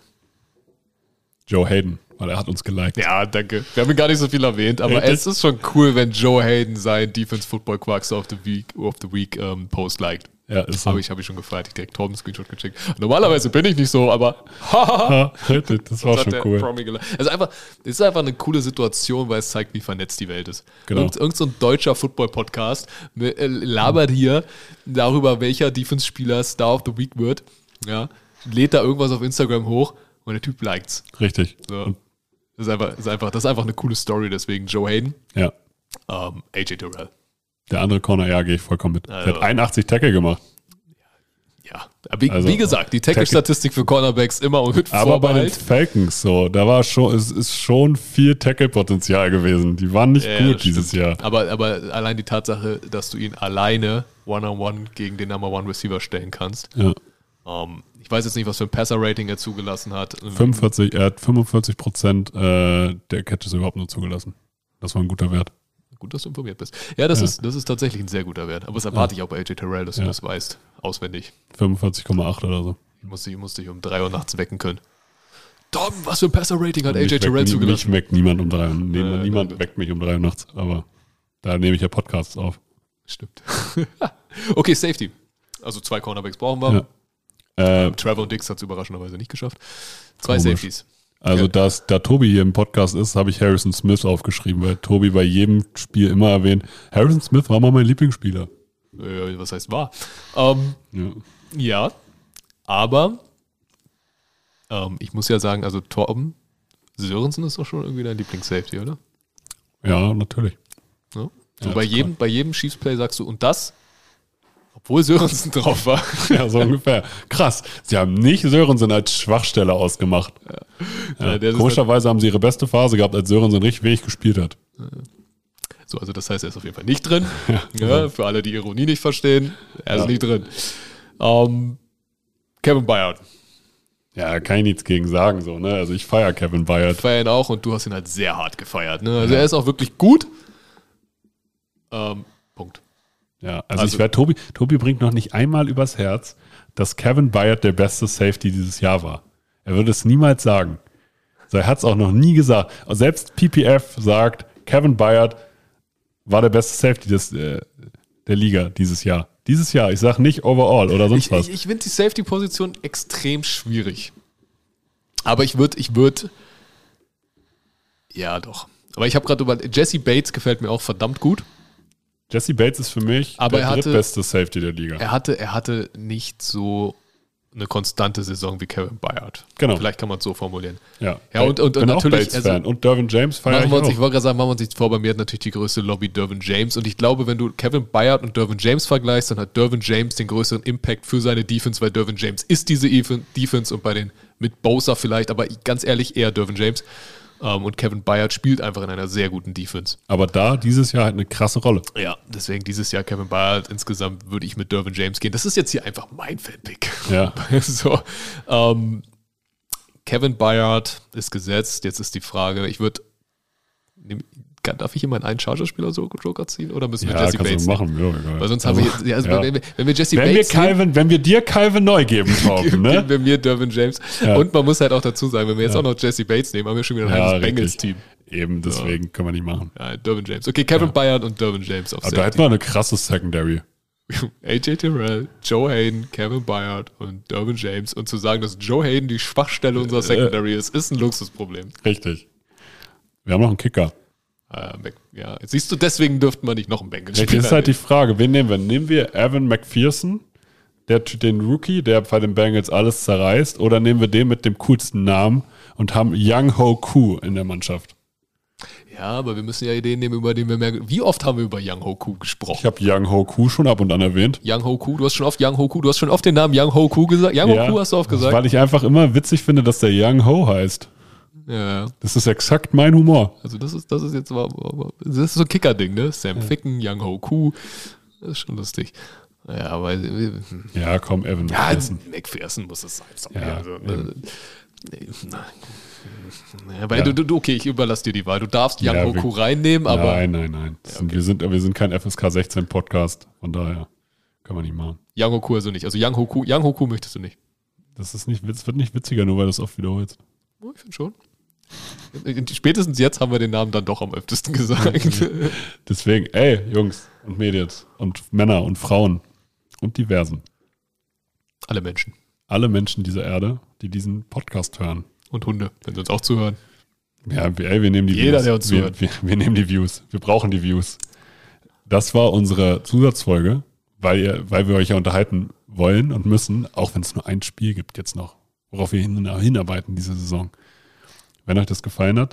Joe Hayden, weil er hat uns geliked. Ja, danke. Wir haben ihn gar nicht so viel erwähnt, aber Ja, das- es ist schon cool, wenn Joe Hayden sein Defense Football Quarks of the Week, of the Week ähm, Post liked. Ja, ist so. Habe ich, hab ich schon gefeiert. Ich direkt Torben Screenshot geschickt. Normalerweise bin ich nicht so, aber Ha, das war hat schon der cool. Promi gela- Also einfach, es ist einfach eine coole Situation, weil es zeigt, wie vernetzt die Welt ist. Genau. Irgend, irgend so ein deutscher Football-Podcast äh, labert hier darüber, welcher Defense-Spieler Star of the Week wird. Ja, lädt da irgendwas auf Instagram hoch und der Typ liked's. Richtig. So. Und, Das ist einfach, das ist einfach, das ist einfach eine coole Story, deswegen Joe Hayden, ja. ähm, A J Terrell. Der andere Corner, ja, gehe ich vollkommen mit. Also- Der hat einundachtzig Tackle gemacht. Ja, wie, Also, wie gesagt, die Tackle-Statistik für Cornerbacks immer mit Aber bei den Vorbehalt. Falcons so, da war schon, es ist schon viel Tackle-Potenzial gewesen. Die waren nicht Ja, gut das dieses stimmt. Jahr. Aber, aber allein die Tatsache, dass du ihn alleine One-on-One gegen den Number One Receiver stellen kannst. Ja. Ähm, ich weiß jetzt nicht, was für ein Passer-Rating er zugelassen hat. fünfundvierzig, er hat fünfundvierzig Prozent äh, der Catches überhaupt nur zugelassen. Das war ein guter Wert. Gut, dass du informiert bist. Ja, das, Ja. Ist, das ist tatsächlich ein sehr guter Wert. Aber das erwarte ich auch bei A J Terrell, dass Ja. du das weißt. Auswendig. fünfundvierzig Komma acht oder so. Ich musste, ich musste dich um drei Uhr nachts wecken können. Tom, was für ein Passer-Rating hat A Mich J weckt Terrell nie- zugelassen? Mich weckt niemand um drei Uhr. Nee, Äh, niemand na gut. weckt mich um drei Uhr nachts. Aber da nehme ich ja Podcasts auf. Stimmt. Okay, Safety. Also zwei Cornerbacks brauchen wir. Ja. Äh, Trevor und Dix hat es überraschenderweise nicht geschafft. Zwei Komisch. Safeties. Also, Ja. dass, da Tobi hier im Podcast ist, habe ich Harrison Smith aufgeschrieben, weil Tobi bei jedem Spiel immer erwähnt, Harrison Smith war mal mein Lieblingsspieler. Äh, was heißt wahr? Ähm, Ja. ja, aber ähm, ich muss ja sagen, also Torben Sörensen ist doch schon irgendwie dein Lieblings-Safety, oder? Ja, natürlich. Ja? So Ja, bei, ist jedem, bei jedem Chiefs-Play sagst du, und das, obwohl Sörensen drauf war. Ja, so ungefähr. Krass. Sie haben nicht Sörensen als Schwachstelle ausgemacht. Ja. Ja, der ist Komischerweise haben sie ihre beste Phase gehabt, als Sörensen richtig wenig gespielt hat. So, also das heißt, er ist auf jeden Fall nicht drin. Ja, für alle, die Ironie nicht verstehen, er ist Ja. nicht drin. Ähm, Kevin Byard. Ja, kann ich nichts gegen sagen, so, ne? Also ich feiere Kevin Byard. Feiern auch und du hast ihn halt sehr hart gefeiert. Ne? Also er ist auch wirklich gut. Ähm, Punkt. Ja, also, Also- ich werde, Tobi, Tobi bringt noch nicht einmal übers Herz, dass Kevin Byard der beste Safety dieses Jahr war. Er würde es niemals sagen. So, er hat es auch noch nie gesagt. Und selbst P P F sagt, Kevin Byard war der beste Safety des, äh, der Liga dieses Jahr. Dieses Jahr, ich sage nicht overall oder sonst Ich, was. ich, ich finde die Safety-Position extrem schwierig. Aber ich würde, ich würde, ja doch. Aber ich habe gerade über, Jesse Bates gefällt mir auch verdammt gut. Jesse Bates ist für mich Aber der er hatte- drittbeste Safety der Liga. Er hatte, er hatte nicht so eine konstante Saison wie Kevin Byard. Genau. Vielleicht kann man es so formulieren. Ja, Ja, und- und- bin und auch natürlich, Bates-Fan. also- und Dervin James feiere Machen ich wir uns, auch. ich wollte gerade sagen, machen wir uns nichts vor, bei mir hat natürlich die größte Lobby Dervin James und ich glaube, wenn du Kevin Byard und Dervin James vergleichst, dann hat Dervin James den größeren Impact für seine Defense, weil Dervin James ist diese Efen- Defense und bei den mit Bosa vielleicht, aber ganz ehrlich eher Dervin James ähm, und Kevin Byard spielt einfach in einer sehr guten Defense. Aber da dieses Jahr halt eine krasse Rolle. Ja, deswegen dieses Jahr Kevin Byard, insgesamt würde ich mit Dervin James gehen. Das ist jetzt hier einfach mein Fan-Pick. Ja. So, ähm, Kevin Byard ist gesetzt. Jetzt ist die Frage, ich würde kann, darf ich immer einen Chargers-Spieler so Joker ziehen oder müssen wir Ja, Jesse kannst Bates du machen, nehmen? ja, egal. Weil sonst Also, haben wir, ja, also ja. wenn, wir, wenn wir Jesse wenn, wir Bates nehmen, Calvin, wenn wir dir Calvin neu geben, Torben, ne? geben wir mir Derwin James. Ja. Und man muss halt auch dazu sagen, wenn wir jetzt Ja. auch noch Jesse Bates nehmen, haben wir schon wieder ein Ja, halbes richtig. Bengals-Team. Eben, deswegen können wir nicht machen. Ja, Derwin James. Okay, Kevin Ja. Byard und Derwin James auf Aber da hätten wir eine krasse Secondary. A J Terrell, Joe Hayden, Kevin Byard und Derwin James. Und zu sagen, dass Joe Hayden die Schwachstelle unserer Secondary ist, ist ein Luxusproblem. Richtig. Wir haben noch einen Kicker. Äh, Mac- ja, siehst du, deswegen dürften wir nicht noch einen Bengals Jetzt spielen. ist halt die Frage, wen nehmen wir? Nehmen wir Evan McPherson, der, den Rookie, der bei den Bengals alles zerreißt, oder nehmen wir den mit dem coolsten Namen und haben Young Ho Koo in der Mannschaft? Ja, aber wir müssen ja den nehmen, über den wir mehr. Wie oft haben wir über Young Ho Koo gesprochen? Ich habe Young Ho Koo schon ab und an erwähnt. Young Ho Koo, du hast schon oft Young Ho Koo, du hast schon oft den Namen Young Ho Koo gesagt. Young Ho Koo hast du oft gesagt. Weil ich einfach immer witzig finde, dass der Young Ho heißt. Ja, Das ist exakt mein Humor. also das ist, das ist jetzt aber, aber das ist so ein Kicker-Ding, ne? Sam Ficken, Young Ho Koo. Das ist schon lustig. Ja, aber Ja, komm, Evan ja, McPherson. McPherson muss es sein. Sorry. Ja, also, eben. äh, ja, weil Ja. du, du, okay, ich überlasse dir die Wahl. Du darfst Young Ja, Ho wir- Koo reinnehmen, aber nein, nein, nein. Das sind, wir, sind, wir sind kein F S K sechzehn Podcast. Von daher können wir nicht machen. Young Ho Koo also nicht. Also Young Ho Koo, Young Ho Koo möchtest du nicht. Das ist nicht, es wird nicht witziger, nur weil du es oft wiederholst. Oh, ich finde schon. Spätestens jetzt haben wir den Namen dann doch am öftesten gesagt. Deswegen, ey, Jungs und Mädels und Männer und Frauen und Diversen. Alle Menschen. Alle Menschen dieser Erde, die diesen Podcast hören. Und Hunde, wenn sie uns auch zuhören. Ja, wir, ey, wir nehmen die Jeder, Views. der uns wir, zuhört. wir, wir nehmen die Views. Wir brauchen die Views. Das war unsere Zusatzfolge, weil, ihr, weil wir euch ja unterhalten wollen und müssen, auch wenn es nur ein Spiel gibt jetzt noch, worauf wir hin, hinarbeiten diese Saison. Wenn euch das gefallen hat,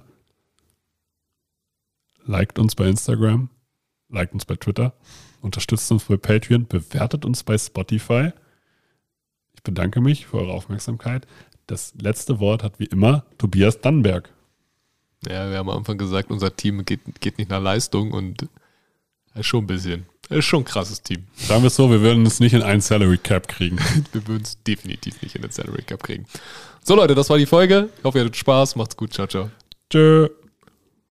liked uns bei Instagram, liked uns bei Twitter, unterstützt uns bei Patreon, bewertet uns bei Spotify. Ich bedanke mich für eure Aufmerksamkeit. Das letzte Wort hat wie immer Tobias Dannenberg. Ja, wir haben am Anfang gesagt, unser Team geht, geht nicht nach Leistung und das ist schon ein bisschen. Das ist schon ein krasses Team. Sagen wir es so, wir würden es nicht in einen Salary Cap kriegen. Wir würden es definitiv nicht in den Salary Cap kriegen. So Leute, das war die Folge. Ich hoffe, ihr hattet Spaß. Macht's gut. Ciao, ciao. Tschö.